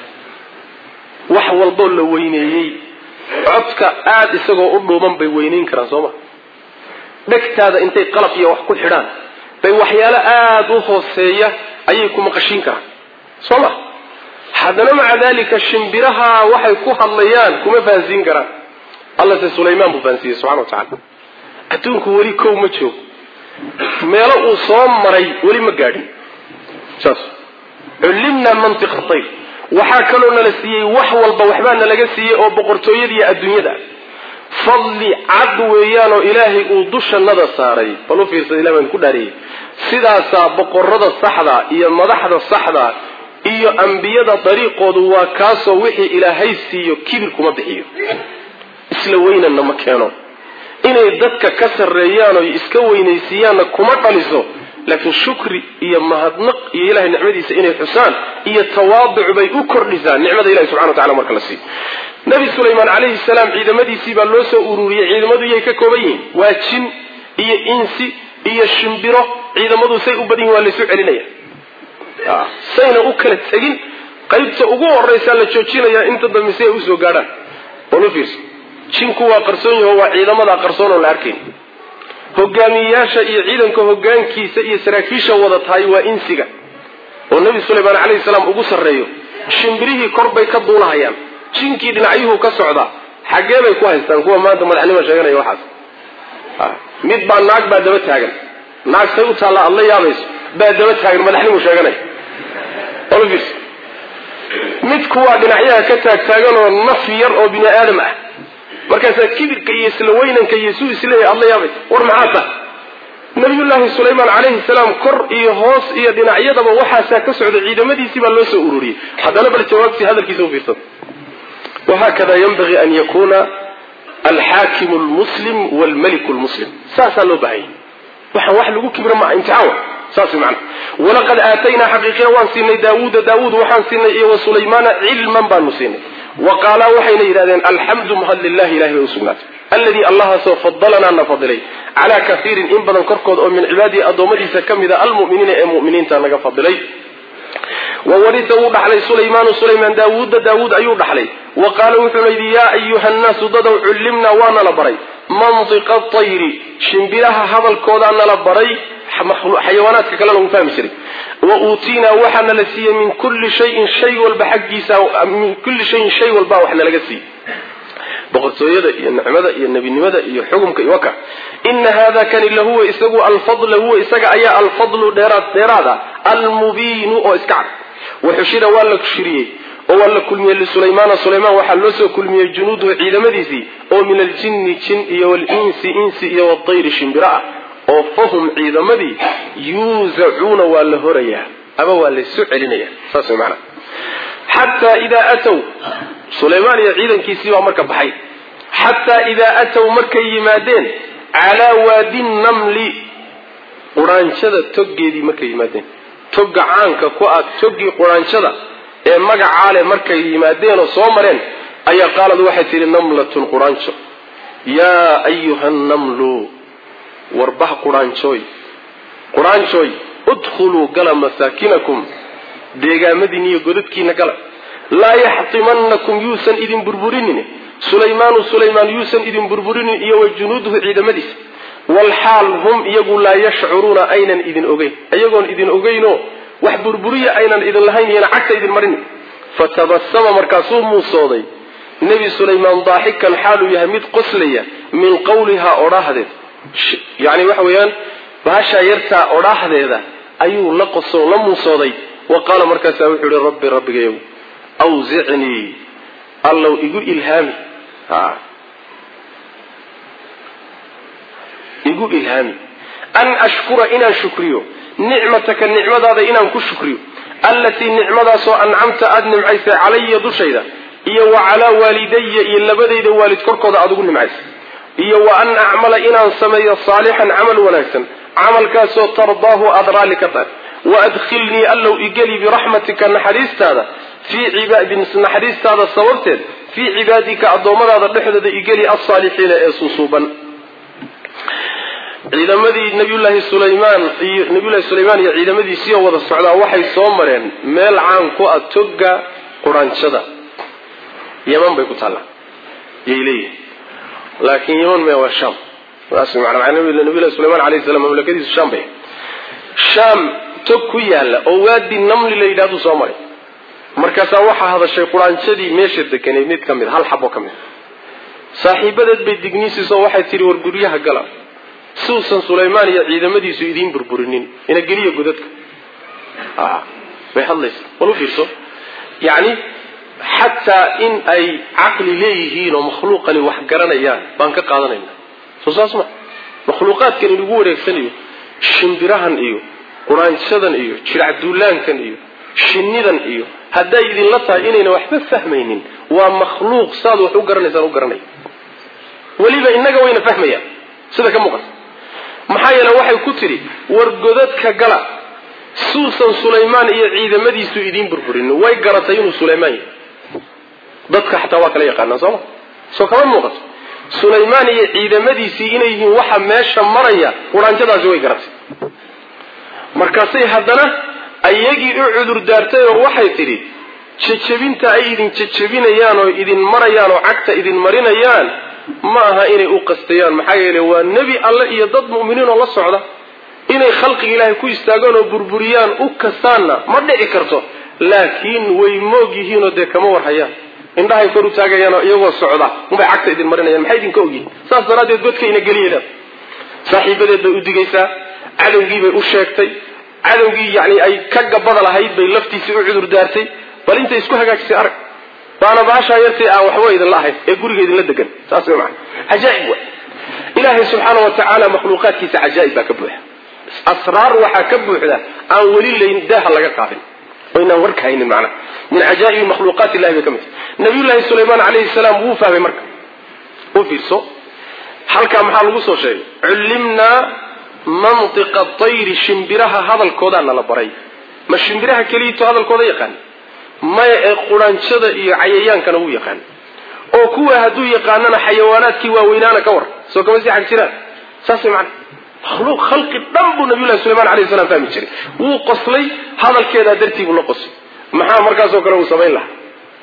wax walbo la weyneeyey codka aad isagoo u dhuuban bay weyneyn karaan sooma dhegtaada intay qalab iyo wax ku xidhaan bay waxyaalo aad u hooseeya ayay ku maqashin karaan sooma haddana maca dalika shimbiraha waxay ku hadlayaan kuma fahansiin karaan allah se sulaymaan buu fahansiiyey subxana wa tacaala adduunku weli kow ma joogo meelo uu soo maray weli ma gaadhin saas cullimna mantiqa at-tayr waxaa kaloo nala siiyey wax walba waxbaa nalaga siiyey oo boqortooyada iyo adduunyada fadli cad weeyaan oo ilaahay uu dushanada saaray bal u fiirsa ilaahay baan ku dhaariyey sidaasaa boqorada saxda iyo madaxda saxda iyo ambiyada dariiqoodu waa kaasoo wixii ilaahay siiyo kibir kuma bixiyo isla weynanna ma keeno inay dadka ka sarreeyaan oo iska weynaysiiyaanna kuma dhaliso laakiin shukri iyo mahadnaq iyo ilaahay nicmadiisa inay xusaan iyo tawaaduc bay u kordhisaan nicmada ilaahay subxaanahu wa ta'ala marka la siiyo nabi sulaymaan calayhi salaam ciidamadiisii baa loo soo ururiyey ciidamadu iyay ka kooban yihiin waa jin iyo insi iyo shimbiro ciidamadu say u badan yihiin waa laysu celinaya sayna u kala tegin qaybta ugu horraysa la joojinayaa inta dambe si ay usoo gaadhaan wala fiirso jinku waa qarsoon yaho waa ciidamada qarsoon oo la arkayn hogaamiyayaasha iyo ciidanka hogaankiisa iyo saraakiisha wada tahay waa insiga oo nabi sulaymaan calayhi salaam ugu sarreeyo shimbirihii kor bay ka duulahayaan jinkii dhinacyuhu ka socda xaggee bay ku haystaan kuwa maanta madaxnimo sheeganaya waxaas mid baa naag baa daba taagan naag say u taalla adla yaabayso baa daba taagan madaxnimo sheeganaya olfis mid kuwa dhinacyaha ka taagtaagan oo naf yar oo bini aadam ah markaasaa kibirka iyo isla weynanka iyo suu isleeyahay adla yaabayso war maxaa tahay nabiyullaahi sulaymaan calayhi salaam kor iyo hoos iyo dhinacyadaba waxaasaa ka socda ciidamadiisii baa loo soo ururiyey haddana bal jawaabtii hadalkiisa u fiirsada وهكذا ينبغي أن يكون الحاكم المسلم والملك المسلم ساسا لو بهي وحن واحد لقوا كبير مع انتعاون ساسي معنا ولقد آتينا حقيقة وانسينا داود داود وحانسينا إيه وسليمان علما بانسينا وقال وحينا إذن الحمد مهل لله إلهي وسلمات الذي الله سوف فضلنا نفضلي على كثير إن بدن كركض من عبادي أدومدي سكم إذا المؤمنين المؤمنين تانك فضلي وورث داود عليه سليمان سليمان داود داود أيود عليه وقال وحميد يا أيها الناس ضدوا علمنا وانا لبري منطق الطير شنبلها هذا الكود أنا لبري حيوانات كلا لهم فهم شري وأوتينا وحنا لسي من كل شيء شيء والبحق من كل شيء شيء والباء وحنا لقسي بقصيده النعمه يا النبي نمده يا حكمك يوكا ان هذا كان اللي هو اسغو الفضل هو اسغا ايا الفضل ديرات ديرادا المبين او اسكع وحشيده ولا كشريه او ولا كلميه لسليمان سليمان waxa loo soo kulmiyay junuudu ciidamadiisi oo min aljinn jin iyo wal insi insi iyo wal tayr shimbira oo fahum ciidamadii yuzauna wala horaya aba wala soo celinaya saasoo macna hatta ida ataw سليمان يعيدن كيسي ومركب بحي حتى إذا أتوا مركب يمادين على وادي النمل قرانشدة تقي دي مركب يمادين تقع عنك كوات تقي قرانشدة إيه مقع عالي مركب يمادين وصومرين أي قال الواحد النملة قرانشو يا أيها النمل واربح قرانشوي قرانشوي ادخلوا قلم مساكنكم ديقا مديني قددكينا قلم لا يحطمنكم يوسن إذن بربرين سليمان سليمان يوسن إذن بربرين إيو جنوده عيد مدس والحال هم يقول لا يشعرون أين إذن أغين أيقون إذن أغينو وحبربرية أين إذن لهين ينعكس إذن مرين فتبسم مركاسوم موصودي nebi sulaymaan daaxikan xaaluu yahay mid qoslaya min qawlihaa odhaahdeed yani waxa weeyaan bahashaa yartaa odhaahdeeda ayuu la qoso la muusooday wa qaala markaasaa wuxuu yihi rabbi rabbigayow awzicnii allow igu ilhaami ha igu ilhaami an ashkura inaan shukriyo nicmataka nicmadaada inaan ku shukriyo allatii nicmadaasoo ancamta aada nimcaysay calaya dushayda iyo wa calaa waalidaya iyo labadayda waalid korkooda aada ugu nimcaysay iyo wa an acmala inaan sameeyo saalixan camal wanaagsan camalkaasoo tardaahu aada raalli ka tahay wa adkhilnii allow igeli biraxmatika naxariistaada fii cibaadi naxariistaada sababteed fii cibaadika addoommadaada dhexdooda igeli alsaalixiina ee suusuuban. ciidamadii nabiyullaahi sulaymaan iyo nabiyullahi sulaymaan iyo ciidamadiisii oo wada socdaa waxay soo mareen meel caan ku ah toga quraanjada. yaman bay ku taallaa yay leeyihin laakiin yaman ma waa sham waas macna nabiyullaahi sulaymaan calayhi salaam mamlakadiisu sham bay sham tog ku yaala oo waadi namli la yidhaahdo soo maray markaasaa waxaa hadashay quraanjadii meesha deganay mid ka mid hal xabo ka mid saaxiibadeed bay digniisiisoo waxay tihi war guryaha gala suusan sulaymaan iyo ciidamadiisu idiin burburinin ina geliya godadka ah bay hadlaysa walu fiirso yani xataa in ay caqli leeyihiin oo makhluuqani wax garanayaan baan ka qaadanayna soo saasma makhluuqaadkan inagu wareegsanayo shimbirahan iyo quraanjadan iyo jiracduulaankan iyo shinnidan iyo hadday idinla tahay inayna waxba fahmaynin waa makhluuq saad wax u garanaysaan u garanaya weliba innaga wayna fahmayaan sida ka muuqata maxaa yeele waxay ku tidhi war godadka gala suusan sulaymaan iyo ciidamadiisu idiin burburin way garatay inuu sulaymaan yahay dadka xataa waa kala yaqaanaa sooma soo kama muuqato sulaymaan iyo ciidamadiisii inay yihiin waxa meesha maraya quraanjadaasi way garatay markaasay haddana ayagii u cudur daartay oo waxay tidhi jajabinta ay idin jajabinayaan oo idin marayaan oo cagta idin marinayaan ma aha inay u qastayaan maxaa yeelay waa nebi alle iyo dad mu'miniin oo la socda inay khalqiga ilaahay ku istaagaan oo burburiyaan u kastaanna ma dhici karto laakiin way moog yihiin oo dee kama warhayaan indhahay kor u taagayaan oo iyagoo socda unbay cagta idin marinayaan maxay idinka ogyihin saas daraaddeed godka ina geliyeen saaxiibadeed bay u digaysaa cadowgii bay u sheegtay cadowgii yani ay ka gabada lahayd bay laftiisii u cudur daartay bal intay isku hagaajisay arag waana baashaa yartay aan waxba idinla ahayn ee guriga idinla degan saas way macna cajaa'ib wa ilaahay subxaanahu wa tacaala makhluuqaadkiisa cajaa'ib baa ka buuxa asraar waxaa ka buuxda aan weli layn daaha laga qaadin oo inaan warka haynin macna min cajaa'ibi makhluuqaati illahi bay ka mid nabiyullaahi sulaymaan calayhi salaam wuu fahmay marka u fiirso halkaa maxaa lagu soo sheegay cullimnaa mantiqa tayri shimbiraha hadalkoodaa nala baray ma shimbiraha keliyito hadalkooda yaqaan maya ee quraanjada iyo cayayaankana wuu yaqaan oo kuwa hadduu yaqaanana xayawaanaadkii waaweynaana ka war soo kama sii xag jiraan saas way macna makhluuq khalqi dhan buu nabiyullahi sulaymaan calayhi salaam fahmi jiray wuu qoslay hadalkeedaa dartii buu la qoslay maxaa markaasoo kale uu samayn lahaa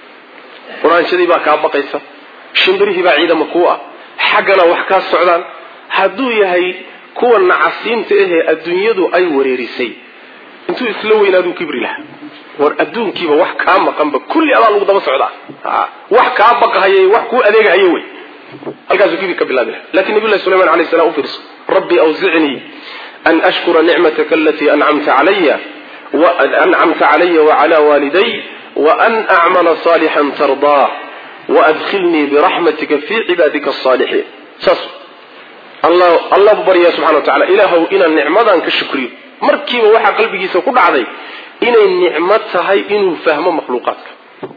quraanjadii baa kaa baqaysa shimbirihii baa ciidama kuu ah xaggana wax kaa socdaan hadduu yahay kuwa nacasiinta ahee adduunyadu ay wareerisay intuu isla weynaaduu kibri lahaa war adduunkiiba wax kaa maqanba kulli adaa lagu daba socdaa wax kaa baqahayay wax kuu adeegahayo wey halkaasuu kibir ka bilaabi laha lakin nabiyullahi sulaymaan alayhi salam u fiirso rabbi awzicnii an ashkura nicmataka alatii ancamta calaya ancamta calaya wacala waaliday waan acmala saalixan tardaa waadkhilnii biraxmatika fii cibaadika asaalixiin saas allah allah barya subxana wa tacala ilaahow inaan nicmadan ka shukriyo markiiba waxaa qalbigiisa ku dhacday inay nicmo tahay inuu fahmo makhluuqaadka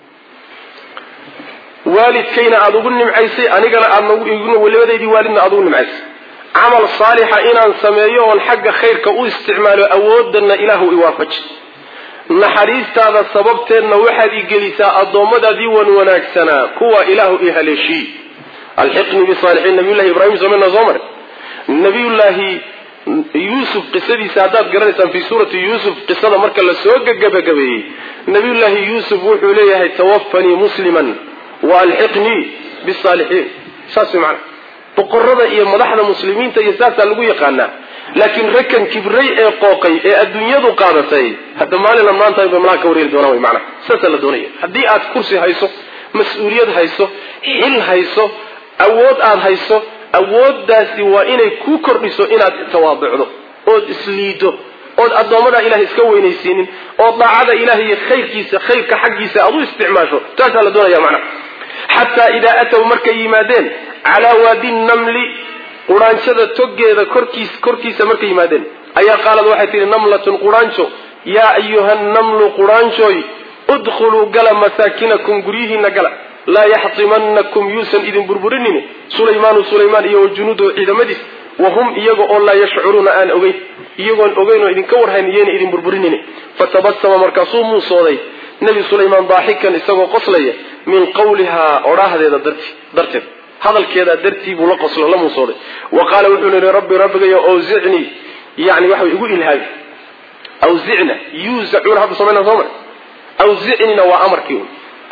waalidkayna aada ugu nimcaysay anigana aadna labadaydii waalidna aada ugu nimcaysay camal saalixa inaan sameeyo oon xagga khayrka u isticmaalo awoodana ilaahu iwaafaji naxariistaada sababteedna waxaad i gelisaa addoommadaadii wan wanaagsanaa kuwa ilaahu i haleeshii alxiqnii bisaalixiin nabiyullahi ibraahim sameyna soo mare nabiyullaahi yuusuf qisadiisa haddaad garanaysaan fii suurati yuusuf qisada marka la soo gabagabeeyey nabiyullaahi yuusuf wuxuu leeyahay tawafanii musliman wa alxiqnii bisaalixiin saas way macana boqorada iyo madaxda muslimiinta iyo saasaa lagu yaqaanaa laakiin rakan kibray ee qooqay ee adduunyadu qaadatay hadda maalina maanta bay malaha ka wareeri doonaan way macana saasaa la doonaya haddii aad kursi hayso mas-uuliyad hayso xil hayso awood aad hayso awooddaasi waa inay kuu kordhiso inaad tawaaducdo ood isliido ood addoommada ilahay iska weynaysiinin oo daacada ilahay iyo khayrkiisa khayrka xaggiisa aad u isticmaasho taasaa la doonaya macnaha xataa idaa ataw markay yimaadeen calaa waadi namli quraanshada togeeda korkiis korkiisa markay yimaadeen ayaa qaalad waxay tihi namlatun quraanjo yaa ayuha namlu quraanjooy udkhuluu gala masaakinakum guryihiina gala laa yaxtimanakum yuusan idin burburinin sulaymaanu sulaymaan iyo wajunuudu ciidamadiis wahum iyaga oo laa yashcuruuna aan ogeyn iyagoon ogeyn oo idinka warhayn iyayna idin burburinin fatabasama markaasuu muusooday nebi sulaymaan daaxikan isagoo qoslaya min qawlihaa odhaahdeeda darteed hadalkeeda dartii buu la qoslo la muusooday wa qaala wuxuu yidhi rabbi rabbigayo awzicnii yani waxa igu ilhaami awzicna yuuzacuuna hadda samaynaa soo mar awzicnina waa amarkii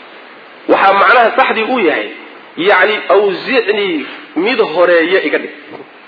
waxaa macnaha saxdii uu yahay yani awzicnii mid horeeya iga dhig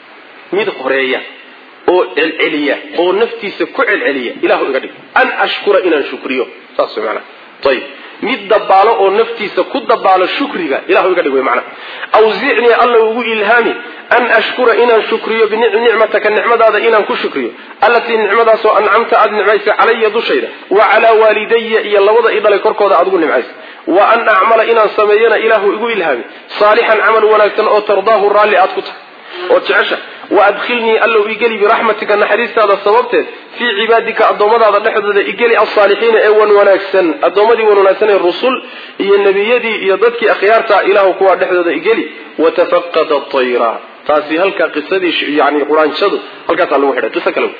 mid horeeya oo celceliya oo naftiisa ku celceliya ilaahu iga dhig an ashkura inaan shukriyo saas macnaha ayib mid dabaalo oo naftiisa ku dabaalo shukriga ilaahu iga dhig way macnaha awzicnii alla ugu ilhaami an ashkura inaan shukriyo binicmataka nicmadaada inaan ku shukriyo allatii nicmadaasoo ancamta aada nicmaysa calaya dushayda wa calaa waalidaya iyo labada i dhalay korkooda aad ugu nimcaysa wa an acmala inaan sameeyana ilaahu igu ilhaami saalixan camal wanaagsan oo tardaahu raalli aad ku tahay oo jecesha wa adkhilnii allow igeli biraxmatika naxariistaada sababteed fii cibaadika addoommadaada dhexdooda igeli alsaalixiina ee wan wanaagsan addoommadii wan wanaagsan ee rusul iyo nebiyadii iyo dadkii akhyaarta ilaahu kuwaa dhexdooda igeli watafaqada atayra taasi halkaa qisadii yani quraanshadu halkaasaa lagu xidhay qiso kale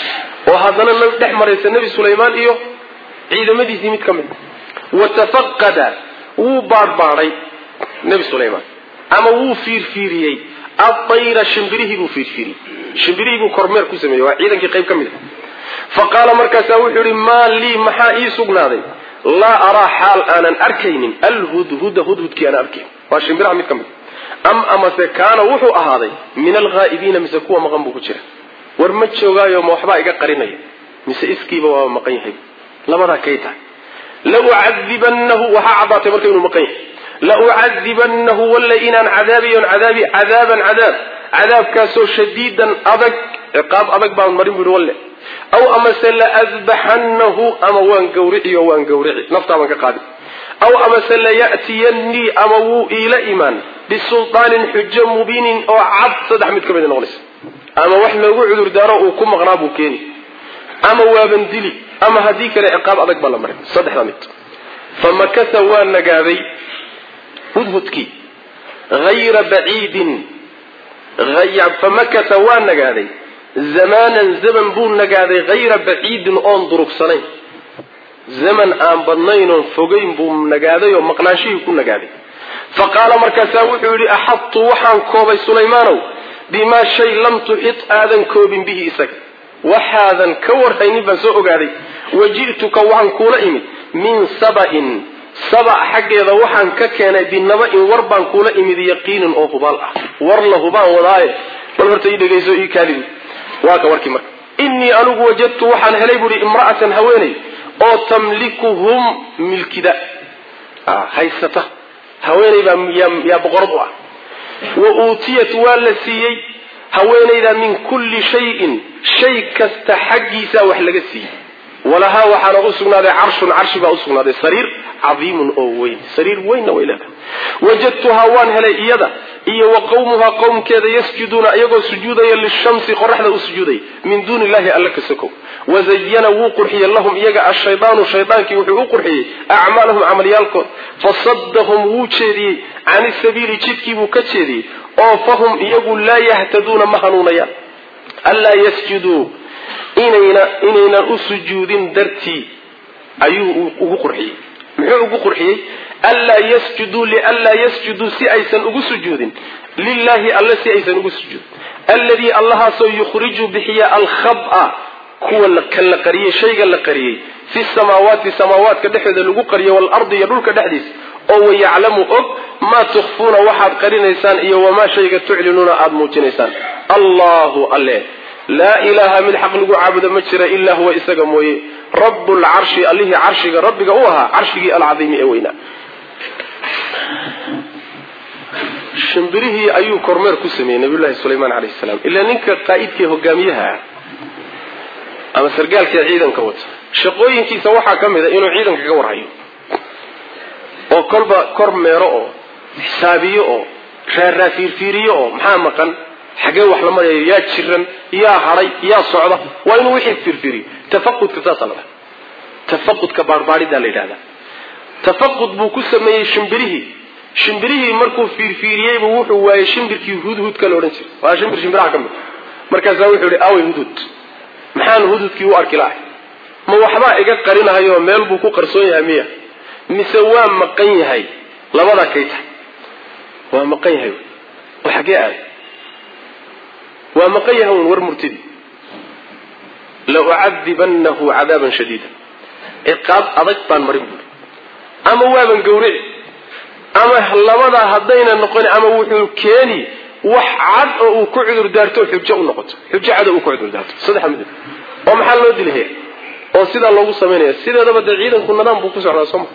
oo haddana dhex maraysa nebi sulaymaan iyo ciidamadiisii mid ka mid watafaqada wuu baadhbaadhay nebi sulaymaan ama wuu fiirfiiriyey atayra shimbirihii buu fiirfiiriyey shimbirihii buu kormeer ku sameeyey waa ciidankii qayb ka mid a fa qaala markaasaa wuxuu yihi maa lii maxaa ii sugnaaday laa araa xaal aanan arkaynin alhudhuda hudhudkii aanan arkayn waa shimbiraha mid ka mid am amase kaana wuxuu ahaaday min alghaa'ibiina mise kuwa maqan buu ku jira war ma joogaayo ma waxbaa iga qarinaya mise iskiiba waaba maqan yahay labadaa kay tahay laucadibanahu waxaa caddaatay marka inuu maqan yahay laucadibanahu walla inaan cadaabiyon cadaabi cadaaban cadaab cadaabkaasoo shadiidan adag ciqaab adag baan marin bu yihi walle aw amase laadbaxanahu ama waan gawriciyo waan gawrici naftaabaan ka qaadi aw amase laya'tiyannii ama wuu iila imaan bisulطaanin xujo mubiinin oo cad saddex mid ka mid noqonaysa ama wax loogu cudur daaro uu ku maqnaa buu keeni ama waaban dili ama haddii kale ciqaab adag baa la marin saddexda mid famakasa waa nagaaday hudhudkii hayra baciidin famakasa waa nagaaday zamaanan zaman buu nagaaday hayra baciidin oon durugsanayn zaman aan badnayn oon fogayn buu nagaaday oo maqnaanshihii ku nagaaday fa qaala markaasaa wuxuu yidhi axadtu waxaan koobay sulaymaanow bimaa shay lam tuxit aadan koobin bihi isaga waxaadan ka warhaynin baan soo ogaaday waji'tuka waxaan kuula imid min saba'in saba xaggeeda waxaan ka keenay binaba-in war baan kuula imid yaqiinin oo hubaal ah war la hubaan wadaaye bal horta ii dhegayso ii kaadibi waa ka warkii marka innii anigu wajadtu waxaan helay buuhi imra'atan haweeney oo tamlikuhum milkida haysata haweeney baa yaa boqorad u ah wa uutiyat waa la siiyey haweeneyda min kulli shayin shay kasta xaggiisa wax laga siiyey walahaa waxaana u sugnaaday carshun carshi baa u sugnaaday sariir cadiimun oo weyn sariir weynna way leedahay wajadtuhaa waan helay iyada iyo wa qawmuhaa qowmkeeda yasjuduuna iyagoo sujuudaya lishamsi qoraxda u sujuudaya min duuni illahi alla ka sokow wazayana wuu qurxiyey lahum iyaga ashaydaanu shaydaankii wuxuu u qurxiyey acmaalahum camalyaalkood fasadahum wuu jeediyey cani sabiili jidkii buu ka jeediyey oo fahum iyagu laa yahtaduuna ma hanuunayaan anlaa yasjuduu inayna inaynan u sujuudin dartii ayuu ugu qurxiyey muxuu ugu qurxiyey anlaa yasjuduu lianlaa yasjuduu si aysan ugu sujuudin lilahi alle si aysan ugu sujuudin alladii allahaasoo yukhriju bixiya alkhaba kuwa kan la qariyey shayga la qariyey fi samaawaati samaawaadka dhexdooda lagu qariyo waalardi iyo dhulka dhexdiisa oo wayaclamu og maa tukhfuuna waxaad qarinaysaan iyo wamaa shayga tuclinuuna aada muujinaysaan allahu alle laa ilaaha mid xaq lagu caabudo ma jira ilaa huwa isaga mooye rabu lcarshi allihii carshiga rabbiga u ahaa carshigii alcadiimi ee weynaa shimbirihii ayuu kormeer ku sameeyey nabiyullaahi sulaymaan calayhi salaam ilaa ninka qaa'idkii hogaamiyaha ah ama sargaalka ciidanka wata shaqooyinkiisa waxaa ka mid ah inuu ciidanka ka warhayo oo kolba kormeero oo xisaabiyo oo raara fiirfiiriyo oo maxaa maqan xagee wax la marayo yaa jiran yaa haray yaa socda waa inuu wixii fiirfiiriyo tafaqudka taasala tafaqudka baarbaarida la yiraahdaa tafaqud buu ku sameeyay shimbirihii shimbirihii markuu fiirfiiriyay buu wuxuu waayay shimbirkii hudhud ka looran jiray waa shimbir shimbiraha kamid markaas wuxuu yiri away hudhud maxaan hudhudkii u arki lahay ma waxba iga qarinayo meel buu ku qarsoon yahay miya mise waa maqan yahay labada kayta waa maqan yahay waxa gaar waa maqan yahay war murtidi la u'adibannahu 'adaban shadidan iqab adag baan marin buu ama waaban gowrici ama labada hadayna noqon ama wuxuu keeni wax cad oo uu ku cudur daarto xujo u noqoto xujo cad oo uu ku cudur daarto saddex mid oo maxaa loo dilay oo sida loogu sameeyo sideedaba ciidanku nidaam buu ku socdaa Soomaa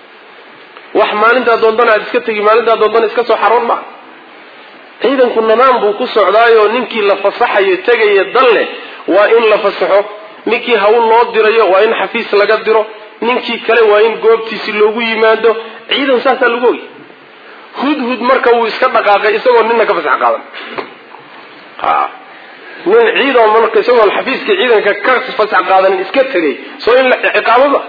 wax maalinta doondana iska tagi maalinta doondana iska soo xaroon ma ciidanku nidaam buu ku socdaayo ninkii la fasaxayo tagay dalle waa in la fasaxo ninkii hawl loo dirayo waa in xafiis laga diro ninkii kale waa in goobtiisi loogu yimaado ciidan saasa lagu ogi hudhud marka uu iska dhaqaaqay isagoo ninna ka fasax qaadan ha nin ciidan marka isagoo xafiiska ciidanka ka fasax qaadan iska tagay soo in ciqaabada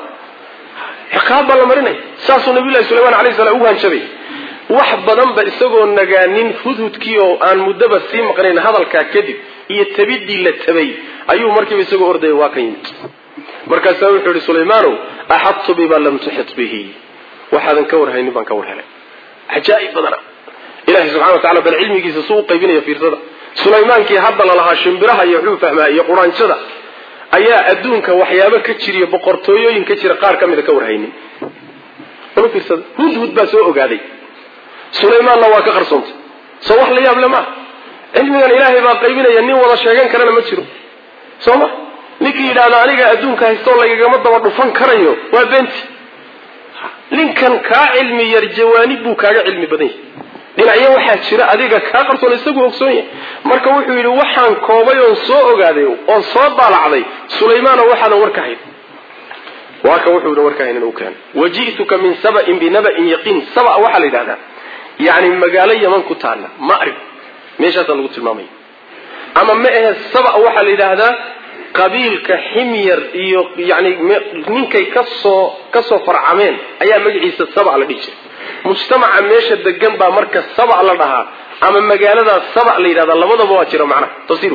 ciqaab la marinay saasuu nabiyullaahi sulaymaan calayhi salaam u hanjabay wax badan ba isagoo nagaanin hudhudkii oo aan mudaba sii maqnayn hadalka kadib iyo tabidii la tabay ayuu markiiba isagoo orday waa kan yimid markaas wuxuu yiri sulaymaanow ahattu bima lam tuhit bihi waxaan ka warhaynin baan ka warhelay ajaa'ib badana ilaahi subhanahu wa ta'ala bal cilmigiisa soo qaybinaya fiirsada sulaymaanki hadda la lahaa shimbiraha iyo wuxuu fahmaa iyo quraanjada ayaa adduunka waxyaabo ka jiriyo boqortooyooyin ka jira qaar kamid ka warhaynin wala fiirsada hudhud baa soo ogaaday sulaymaanna waa ka qarsoontay soo wax la yaab lama cilmigan ilaahay baa qaybinaya nin wada sheegan karana ma jiro sooma ninkii yiraahdo aniga adduunka haysto lagama daba dhufan karayo waa beenti ninkan ka cilmi yar jawaanib buu kaaga cilmi badan dhinacyo waxa jira adiga ka qarsoon isagu ogsoon marka wuxuu yiri waxaan koobay oo soo ogaaday oo soo daalacday sulaymaan waxaan warkahay waa ka wuxuu warkahay inuu keen wajiituka min sab'in bi naba'in yaqin sab'a waxa la yiraahdaa yaani magaalo yaman ku taala ma'rib meeshaas lagu tilmaamay ama ma aha sab'a waxa la yiraahdaa qabiilka ximyar iyo yaani ninkay ka soo ka soo farcameen ayaa magaciisa sab'a la dhigay mujtamaca meesha degan baa marka sab'a la dhahaa ama magaalada sab'a la yiraahdo labadaba waa jira macna tafsiir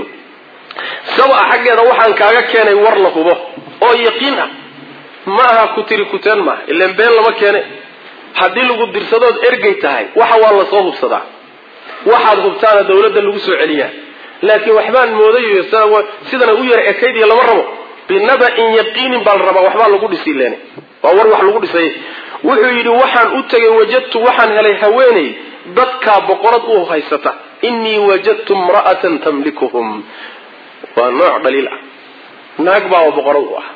sab'a xageeda waxaan kaaga keenay war la hubo oo yaqiin ah ma aha ku tiri ku teen ma ilaa been lama keenay hadii lagu dirsadood ergay tahay waxa waa la soo hubsadaa waxaad hubtaana dawladda lagu soo celiyaa laakiin waxbaan moodayo sidana u yar ekeyd iyo lama rabo binaba in yaqiin bal raba waxba lagu dhisi leene waa war wax lagu dhisay wuxuu yiri waxaan u tagay wajadtu waxaan helay haweenay dadka boqorad u haysata inni wajadtu imra'atan tamlikuhum wa nooc dalil naag baa boqorad u ah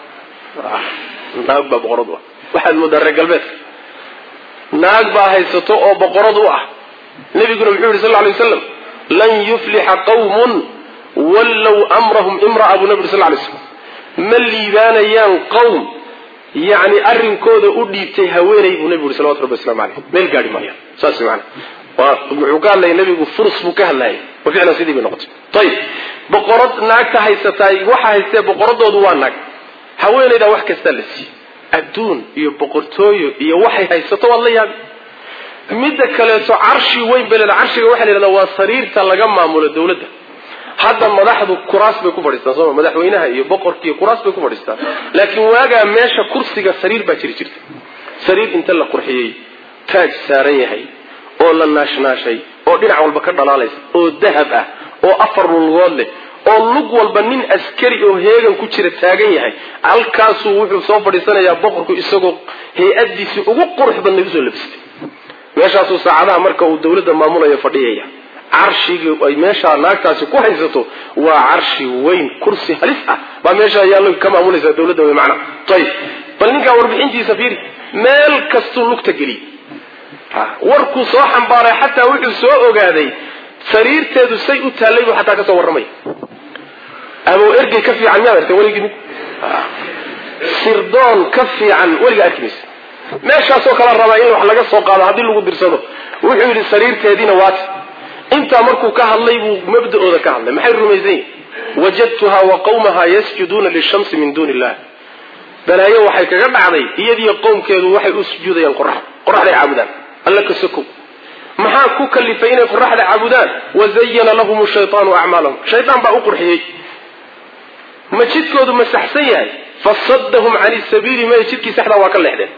naag baa boqorad u ah waxaad moodaa galbeed naag baa haysato oo boqorad u ah nabiguna wuxuu yiri sallallahu alayhi wasallam lan yufliha qawmun wallau amrahum imra'a abu nabi sallallahu alayhi wasallam malibaanayan qawm يعني أرين كودا أودي تهويني النبي صلى الله عليه وسلم عليه ميل قاري مايا ساسي معنا وقال لي النبي فرص مكهل لي وفعلا سيدي بنقطة طيب بقرض ناك هاي ستاي وحا هاي ستاي بقرض ودوان ناك هويني دا وحكا ستالسي الدون يو بقرطويو يو وحي هاي ستاي والله يابي مدى كاليسو عرشي وين بل العرشي وحي لنا وصرير تلقام معمول الدولة ده hadda madaxdu kuraas bay ku fadhiistaan soo madaxweynaha iyo boqorkii kuraas bay ku fadhiistaan laakiin waaga meesha kursiga sariir baa jiri jirtay sariir inta la qurxiyay taaj saaran yahay oo la naashnaashay oo dhinac walba ka dhalaalaysa oo dahab ah oo afar lugood leh oo lug walba nin askari oo heegan ku jira taagan yahay halkaas wuxuu soo fadhiisanayaa boqorku isagoo hay'adiisi ugu qurux badan soo labistay meeshaas uu saacadaha marka uu dawladda maamulayo fadhiyaya عرشي أي ماشى ناقتاسي كويسته وعرشي وين كرسي هلسة ما ماشى يالله كما مولى زي دولة دوي معنا طيب فلنك وربعين دي سفير مال كستو لك تجري warku soo xambaaray xataa wuxuu soo ogaaday sariirteedu say u taalay buu xataa ka soo warramay ama ergey ka fiican ma aragtay waligii sirdoon ka fiican waliga arkimis meeshaas oo kala rabaa in wax laga soo qaado hadii lagu dirsado wuxuu yiri sariirteedina waat inta markuu ka hadlay buu mabda'ooda ka hadlay maxay rumaysay wajadtuha wa qawmaha yasjuduna lishamsi min dunillah balaayo waxay kaga dhacday iyadii qoomkeedu waxay u sujuudayaan qorax qoraxda caabudaan alla ka soko maxaa ku kalifay inay qoraxda caabudaan wazayyana lahum ash-shaytaanu a'maalahum shaytaan baa u qurxiyay majidkoodu ma saxsan yahay fasaddahum 'ani as-sabiili ma jidkii saxda waa ka leexdeen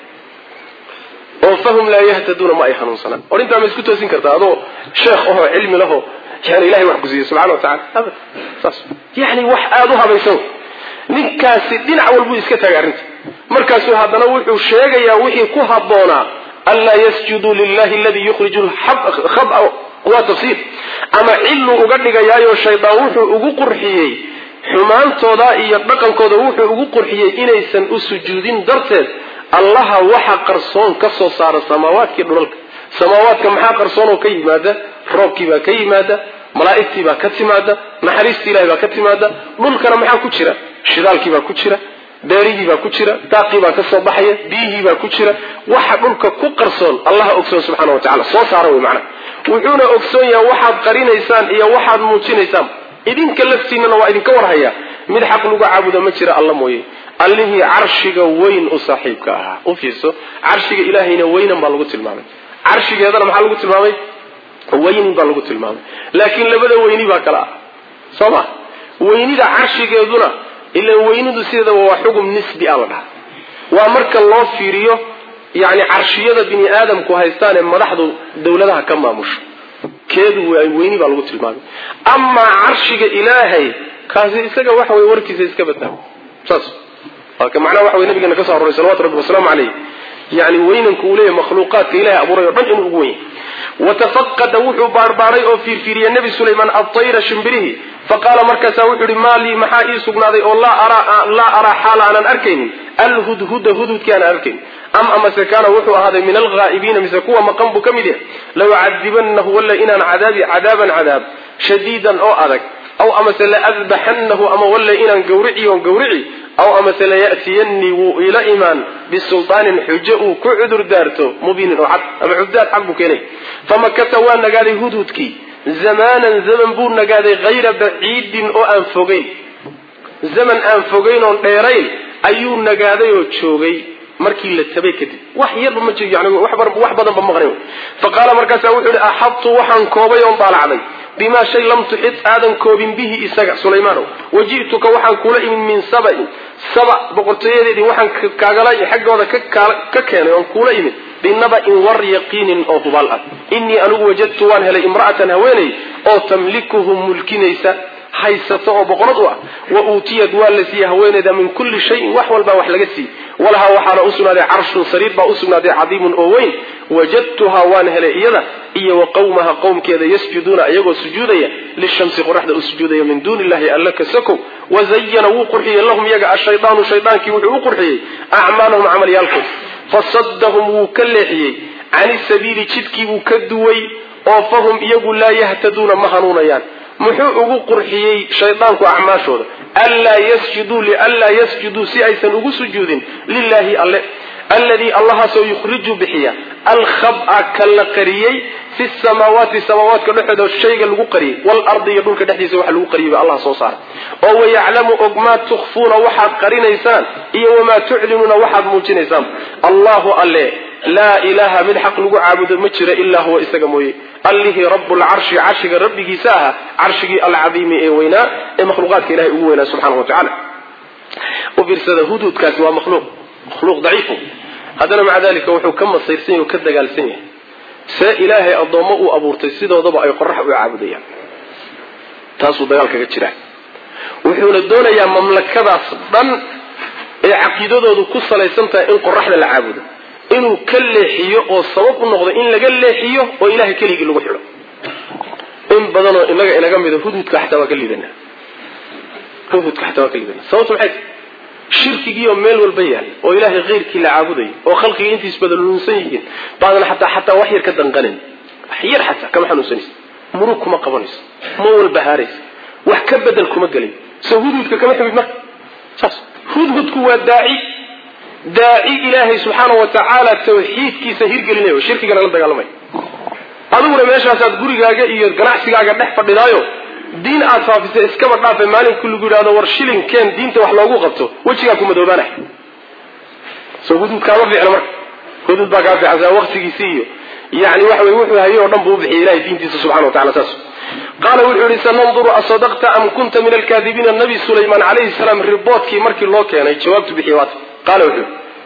oo fahum la yahtaduna ma ay hanuunsanaan orinta ma isku toosin kartaa adoo sheekh oo cilmi laho yani ilaahay wax ku siiyay subhanahu wa ta'ala abad saas yani wax aad u habaysan ninkaasi dhinac walbu iska tagay arinta markaasuu hadana wuxuu sheegayaa wixii ku haboona alla yasjudu lillahi alladhi yukhrijul khab'a wa tafsir ama illu uga dhigayaayo shaydaan wuxuu ugu qurxiyay xumaantooda iyo dhaqankooda wuxuu ugu qurxiyay inaysan u sujuudin darteed allaha waxa qarsoon ka soo saara samaawaadka dhulalka samaawaadka maxaa qarsoon oo ka yimaada roobkii baa ka yimaada malaa'iktii baa ka timaada naxariistii ilaahay baa ka timaada dhulkana maxaa ku jira shidaalkii baa ku jira beerigii baa ku jira daaqii baa ka soo baxaya biyihii baa ku jira waxa dhulka ku qarsoon allaha ogsoon subxaanahu wa ta'ala soo saara way macna wuxuuna ogsoon yahay waxaad qarinaysaan iyo waxaad muujinaysaan idinka laftiinana waa idinka warhaya mid xaq lagu caabudo ma jira alla mooyee allihii carshiga weyn u saaxiibka ahaa u fiirso carshiga ilaahayna weynan baa lagu tilmaamay carshigeedana maxaa lagu tilmaamay weynin baa lagu tilmaamay laakiin labada weyni baa kala ah sooma weynida carshigeeduna ila weynidu sideeda waa xugum nisbi ah la dhaha waa marka loo fiiriyo yani carshiyada bini aadamku haystaan ee madaxdu dawladaha ka maamusho keedu weyni baa lagu tilmaamay ama carshiga ilaahay kaasi isaga waxa way warkiisa iska badbaa saas halka macnaha waxa way nabiga ka soo aroray salawaatu rabbi wasalaam alayhi yani weynanku uu leeyahay makhluuqaadka ilaahay abuuray oo dhan inuu ugu weyn وتفقد وحو بارباري او فيرفيري النبي سليمان الطير شمبره فقال مركزا وحو مالي محائي سقنادي او لا ارى لا ارى حالا انا اركين الهدهد هدهد كان اركين ام اما سكان وحو هذا من الغائبين مسكوا مقام بكمده لو عذبنه ولا ان عذاب عذابا عذاب شديدا او ادك او اما سلا اذبحنه اما ولا ان غورعي وغورعي او اما سلا ياتيني الى ايمان بالسلطان حجه كعذر دارته مبين وعد اما عبدات حقه كني فمكث وانا قال هدودكي زمانا زمن بو نغادي غير بعيد او انفوغين زمن انفوغين او دheerayn ayuu nagaaday oo joogay markii la tabay kadib wax yar ma jiro yani wax bar wax badan ba maqnay faqala markaas wuxuu yiri ahabtu waxan koobay oo baalacday bima shay lam tuhit aadan koobin bihi isaga Suleymaano wajiituka waxan kula imin min sabay saba boqortooyadeedii waxan kaagala xaqooda ka ka keenay oo kula imin binaba in war yaqinin oo hubal ah inni anu wajadtu waan helay imra'atan haweenay oo tamlikuhum mulkinaysa haysato oo boqorad u ah wa uutiyad walasi haweenayda min kulli shay wax walba wax laga sii walaha waxana usnaaday arshun sariir ba usnaaday cadiimun oo weyn wajadtuha waan helay iyada iyo qawmaha qawmkeeda yasjuduna ayagoo sujuudaya lishamsi quraxda usjuudaya min duunillahi allaka sako wazayyana wuu qurxiyay lahum yaga ash-shaytaanu shaytaanki wuxuu u qurxiyay a'maalahum amaliyalkum fasaddahum wukallihiyay ani sabili jidkii wuu ka duway oo fahum iyagu la yahtaduna ma hanuunayaan muxuu ugu qurxiyay shaytaanku acmaashooda alla yasjudu li alla yasjudu si aysan ugu sujuudin lillahi alla alladhi allah soo yukhriju bihiya al khab'a kal qariyay fi samawati samawat ka dhaxdo shayga lagu qariyay wal ardi dhulka dhaxdiisa wax lagu qariyay allah soo saar oo way yaclamu ogma tukhfuna waxaad qarinaysaan iyo wama tu'linuna waxaad muujinaysaan allah alle لا إله من حق لغو عابد مجر إلا هو إستقاموي الله رب العرش عرشك ربك ساها عرشك العظيم إيوينا مخلوقاتك إلهي إيوينا سبحانه وتعالى وبرسد هدود كاسوا مخلوق مخلوق ضعيف هذا مع ذلك وحو كم الصيرسين وكذا قال سنة سا إلهي الضوماء أبو تيسيد وضبع يقرح ويعابديا تاسو دقالك كتشرا وحو لدونا يا مملكة صدن عقيدة دو كسا ليسنتا إن قرحنا العابد inuu ka leexiyo oo sabab u noqdo in laga leexiyo oo ilaahay kaliya lagu xiro in badan oo inaga inaga mid hududka xataa waa ka liidana hududka xataa waa ka liidana sababtu maxay shirkigiioo meel walba yahay oo ilaahay keyrkii la caabuday oo khalqiga intiis badalunsan yihiin baadan xataa xataa wax yar ka danqanin wax yar xataa kama xanuunsanaysa murug kuma qabanaysa ma walba haaraysa wax ka bedel kuma gelay soo hududka kama ximid marka saas hududku waa daaci daaci ilaahay subxaanahu wa tacaala tawxiidkiisa hirgelinayo shirkigana la dagaalamay adiguna meeshaasaad gurigaaga iyo ganacsigaaga dhex fadhidaayo diin aad faafisay iskaba dhaafay maalinku lagu yidhaahdo war shilinkeen diinta wax loogu qabto wejigaa ku madoobaanay soo hudud kaama fiicna marka hudud baa kaa fiican saa waqtigiisii iyo yani waxa weye wuxuu hayay oo dhan buu u bixiyay ilahay diintiisa subxana wa tacala saas qaala wuxuu yihi sananduru asadaqta am kunta min alkaadibiina nabi sulaymaan calayhi salaam riboodkii markii loo keenay jawaabtu bixiyay waata qaala wuxuu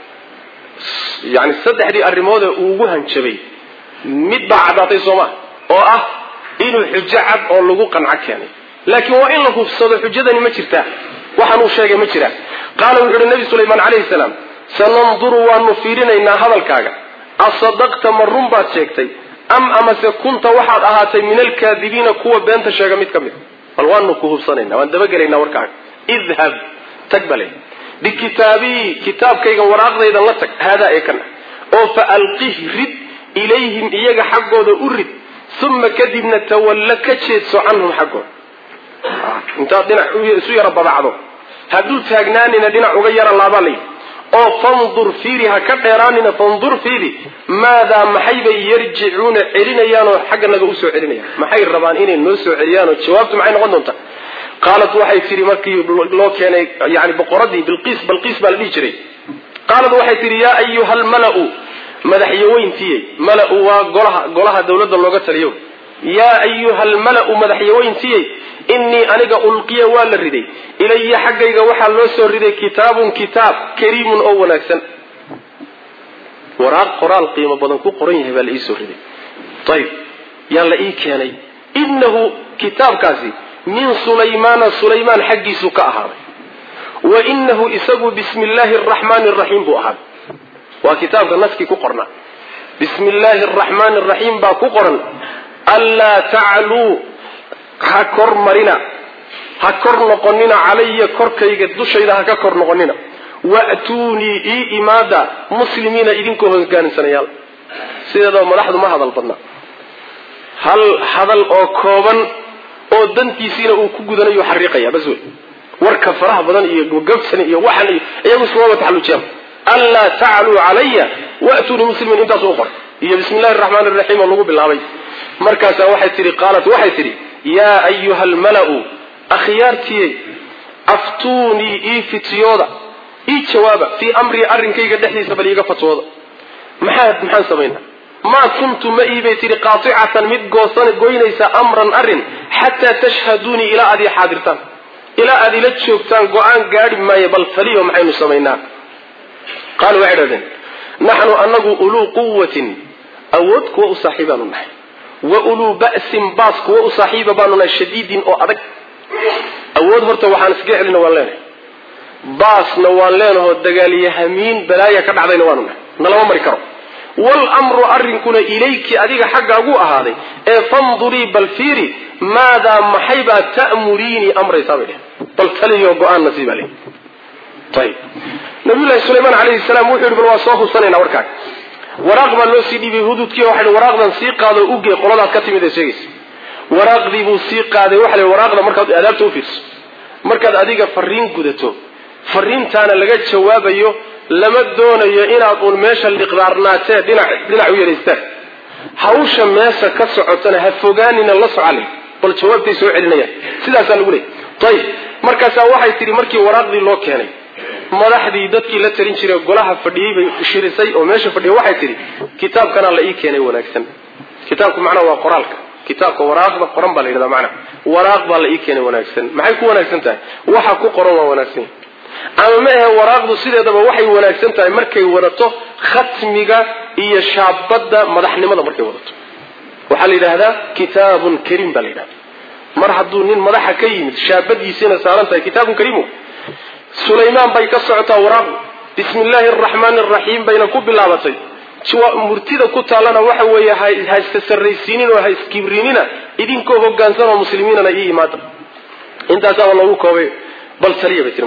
yani saddexdii arrimoodee uu ugu hanjabay mid baa caddaatay sooma oo ah inuu xujo cad oo lagu qanco keenay laakiin waa in la hubsado xujadani ma jirtaa waxaan uu sheegay ma jiraa qaala wuxuu yihi nabi sulaymaan calayhi salaam sananduru waanu fiirinaynaa hadalkaaga asadaqta ma run baad sheegtay am amase kunta waxaad ahaatay min alkaadibiina kuwa beenta sheega mid ka mid bal waanu ku hubsanaynaa waan dabagelaynaa warkaaga idhab tag bale bikitaabii kitaabkayga waraaqdaydan la tag haadaa ee kana oo fa alqih rid ilayhim iyaga xaggooda u rid uma kadibna tawalla ka jeedso canhum xaggooda intaad dhinac isu yara babacdo hadduu taagnaanina dhinac uga yara laabaa layidhi oo fandur fiiri ha ka dheeraanina fandur fiiri maadaa maxay bay yarjicuuna celinayaan oo xagga naga usoo celinayaan maxay rabaan inay noo soo celiyaan oo jawaabtu maxay noqon doontaa qaalat waxay tihi markii loo keenay yani boqoradii bilqiis balqiis baa la dhihi jiray qaalat waxay tihi yaa ayuha almalau madaxyaweyntiye malau waa golaha golaha dawladda looga taliyo yaa ayuha almalau madaxyaweyntiye innii aniga ulqiya waa la riday ilaya xaggayga waxaa loo soo riday kitaabun kitaab kariimun oo wanaagsan waraaq qoraal qiimo badan ku qoran yahay baa la ii soo riday ayib yaa la ii keenay innahu kitaabkaasi min sulaymaana sulaymaan xaggiisu ka ahaaday wa inahu isagu bismi illaahi araxmaani araxiim buu ahaaday waa kitaabka naskii ku qornaa bismi illaahi araxmaani araxiim baa ku qoran anlaa tacluu ha kor marina ha kor noqonina calaya korkayga dushayda ha ka kor noqonina wa'tuunii ii imaada muslimiina idinkoo hogaansanayaal sideedaba madaxdu ma hadal badna hal hadal oo kooban oo dantiisiina uu ku gudanayo xariiqaya bas wey warka faraha badan iyo gabsan iyo waxan iyo iyagu suwaba taxallujiyaan allaa tacluu calaya wa'tuunii muslimiin intaas u qor iyo bismi illaahi araxmaani araxiim oo lagu bilaabay markaasaa waxay tihi qaalat waxay tidhi yaa ayuha almalau akhyaartiyey aftuunii ii fitiyooda ii jawaaba fii amrii arrinkayga dhexdiisa bal iiga fatwooda maxaa maxaan samaynaa maa kuntu ma iibay tihi qaaicatan mid goosan goynaysa amran arrin xataa tashhaduunii ilaa aad ii xaadirtaan ilaa aad ila joogtaan go-aan gaadhi maayo bal taliyo maxaynu samaynaa qaalu waxay dhahdeen naxnu anagu uluu quwatin awood kuwa u saaxiibaanu nahay wa uluu ba'sin baas kuwa u saaxiiba baanu nahay shadiidin oo adag awood horta waxaan iskaga celina waan leenahay baasna waan leenaho dagaalyahamiin balaaya ka dhacdayna waanu nahay nalama mari karo walamru arrinkuna ilayki adiga xaggaagu ahaaday ee fandurii bal fiiri maadaa maxaybaa ta'muriinii amraysaa bay dheh bal taliyo go-aan nasiibaa le ayib nabiyullahi sulaymaan calayhi salaam wuxuu yihi bal waa soo hubsanaynaa warkaaga waraaq baa loo sii dhiibay hududkii waxay waraaqdan sii qaado ugee qoladaas ka timid ee sheegaysa waraaqdii buu sii qaaday waxa la waraaqda markaad adaabta u fiirso markaad adiga fariin gudato fariintaana laga jawaabayo lama doonayo inaad uun meesha liqdaarnaatee dhinac dhinac u yaraystaan hawsha meesha ka socotana ha fogaanina la socalay bal jawaabtay soo celinayaan sidaasaa lagu leeyay ayib markaasaa waxay tihi markii waraaqdii loo keenay madaxdii dadkii la talin jiray golaha fadhiyey bay shirisay oo meesha fadhiyay waxay tihi kitaabkana la ii keenay wanaagsan kitaabku macnaha waa qoraalka kitaabka waraaqda qoran baa la yidhahdaa macnaha waraaq baa la ii keenay wanaagsan maxay ku wanaagsan tahay waxa ku qoran waa wanaagsan ama ma ahe waraaqdu sideedaba waxay wanaagsan tahay markay wadato khatmiga iyo shaabadda madaxnimada markay wadato waxaa la yidhaahdaa kitaabun kariim baa la yidhahdaa mar hadduu nin madaxa ka yimid shaabadiisiina saaran tahay kitaabun kariimu sulaymaan bay ka socotaa waraaqdu bismi illaahi araxmaani araxiim bayna ku bilaabatay murtida ku taallana waxa weeye ha iska sarraysiinin oo ha iskibrinina idinkoo hogaansan oo muslimiinana ii imaada intaasaaba loogu koobay bal taliya bay tiri marka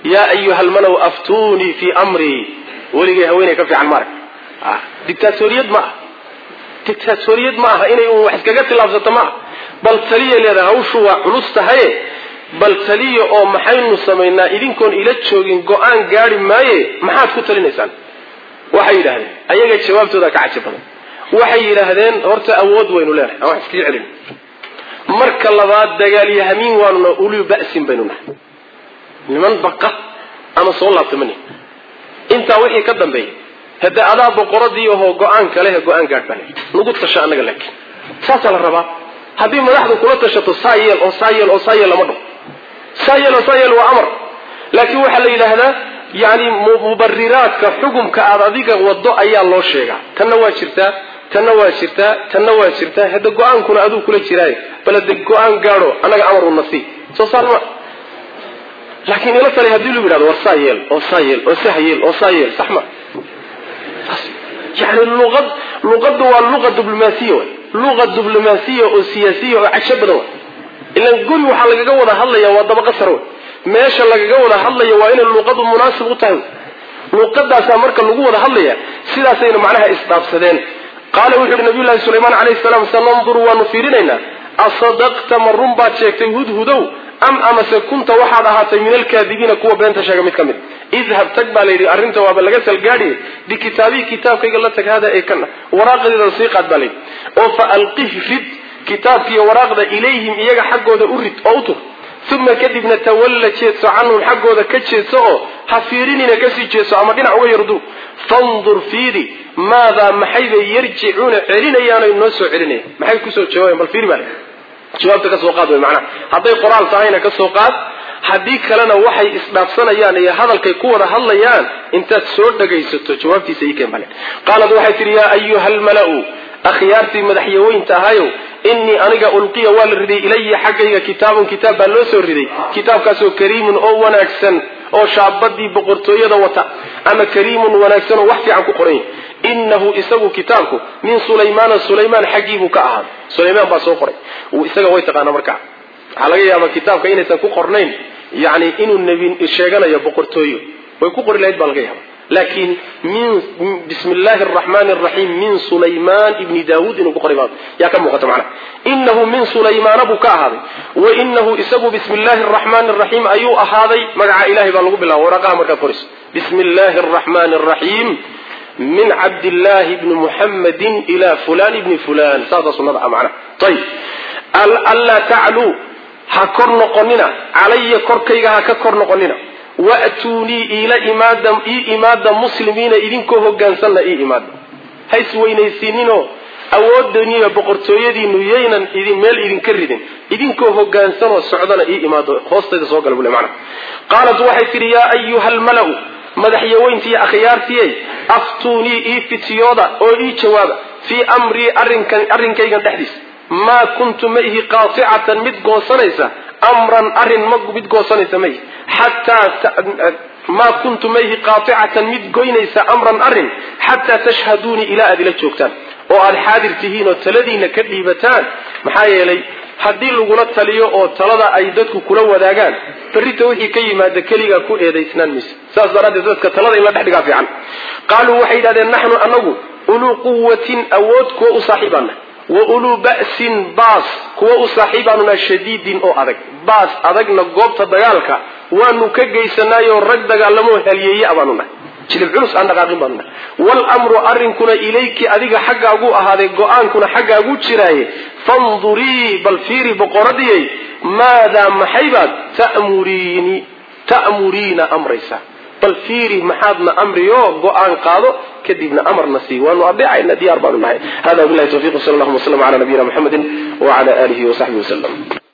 yaa ayuha almalaw aftuunii fii amrii weligay haweeney ka fiican marag ah dictatoriyad ma dictatoriyad ma aha inay wax iskaga tilaabsato ma bal taliya leedahay hawshu waa culus tahay bal taliya oo maxaynu sameynaa idinkoon ila joogin go'aan gaari maaye maxaad ku talinaysaan waxay yiraahdeen ayaga jawaabtooda ka cajab badan waxay yiraahdeen horta awood waynu leenahay wax iska celin marka labaad dagaal yahamin waanu ulu ba'sin baynuna niman baqa ama soo laabtamani inta wixii ka dambeeyay hada adaa boqoradii oo go'aan kale go'aan gaar baan nagu tasha anaga laakiin saasa la rabaa hadii madaxdu kula tashato saayeel oo saayeel oo saayeel lama dhig saayeel oo saayeel waa amar laakiin waxa la yiraahdaa yaani mubarriraadka xukumka aad adiga wado ayaa loo sheegaa tanna waa jirtaa tanna waa jirtaa tanna waa jirtaa hada go'aankuna aduu kula jiray balad go'aan gaaro anaga amar u nasi soo salma laakiin ila tali hadii lu yiraahdo war saayeel oo saayeel oo saayeel oo saayeel saxma يعني اللغة لغة واللغة دبلوماسية لغة دبلوماسية أو سياسية أو عشب دوا إلا نقول وحلا جونا هلا يا وضب قصروا ماشى لا جونا هلا يا وين اللغة المناسبة تاعه لغة ده سامرك اللغة هلا يا سيدا سين معناها إصداف سدين قال وحي النبي الله سليمان عليه السلام سننظر ونفيرنا أصدقت مرون باتشيك هود هدو أم أما كنت واحد هاتي من الكاذبين كوا بنت شاقة متكمل اذهب تقبل لي أرنت وابلغت القاري بكتابي كتاب كي قلتك هذا إيه كنا وراقد الرصيق أدبالي فألقيه فد كتابك وراقد إليهم إياك حقه ذا أرد أوتر ثم كذب نتولى شيء عنهم حقه ذا كتشي سوء حفيريني نكسي شيء سوء مدينة عوى يردو فانظر فيدي ماذا محيب يرجعون عرين ايانا ينسو عرين محيب كسو جواب بالفيري مالك جوابتك كسوقات بمعنى هذا القرآن صحيحنا كسوقات حديث لنا وحي إصلاف سنة يعني هذا الكيكورة هلا يعني انت تسور دقيستو جوابتي سيكين مالك قالت وحي يا أيها الملأ أخيارتي مدحيوين تهايو إني أنيق ألقي والردي إلي حقي كتاب كتاب بلوسو الردي كتاب كاسو كريم أو ونكسن أو شعبدي بقرطوية دوتا أما كريم ونكسن وحفي عنكو قرين إنه إساقو كتابك من سليمان سليمان حقيه كأهد سليمان باسو قرين وإساقو ويتقانا مركع على أيام كتابك إن إساقو قرنين يعني إنو النبي الشيغانا يبقرطوية ويكو قرين لأيد بالغيها لكن من بسم الله الرحمن الرحيم من سليمان ابن داود إنه قريبان يا كم وقت معنا إنه من سليمان بكاء هذا وإنه إسبو بسم الله الرحمن الرحيم أيو أهذي مع إلهي بالغو بالله ورقاه مركا فرس بسم الله الرحمن الرحيم من عبد الله بن محمد إلى فلان ابن فلان سادة صنع معنا طيب ألا تعلو هكرن قننا علي كركيها هكرن قننا وأتوني إلى إمادة إي إمادة مسلمين إذن كوه جانسنا إي إمادة هاي سوينا السنينو أود دنيا بقرطوية دي نيينا إذن مال إذن كردين إذن كوه جانسنا والسعودنا إي إمادة خاصة تسوق الأولى معنا قالت واحد يا أيها الملأ مدحيوين في أخيارتي أفتوني إي في تيوضا أو إي جواب في أمري أرنك أرنك يجن تحدث ما كنت مئه قاطعة متقو سنيسة أمرا أرن مقبض قوصاني سمي حتى ما كنت ميه قاطعة متقوينيس أمرا أرن حتى تشهدوني إلى أدلة جوكتان وقال حاضر تهين وتلذين كذبتان محايا لي حدين لغولات تليو أو تلذا أيدتك كلو وداقان فريتو وحي كيما دكاليغا كو إيدا إسنان مس ساس براد ذاتك تلذا إلا تحدقا في عنه قالوا وحيدا دين نحن أنه أولو قوة أود كو صاحبنا وأولو بأس باس كو صاحبنا شديد أو أدك باس أدك نقوب تدقالك وأنو كجيسنايو رد دقالمو هليي أبانونا جلب علوس عن دقاقين بانونا والأمر أرنكنا إليك أدك حقا أقو أهدك قوانكنا حقا أقو تشراي فانظري بالفير بقردي ماذا محيبات تأمريني تأمرين أمريسا بالفير محادنا أمريو قوان قادو كدبنا أمر نسي وأنه أبيعنا ديار بعض المعين هذا بالله التوفيق صلى الله وسلم على نبينا محمد وعلى آله وصحبه وسلم.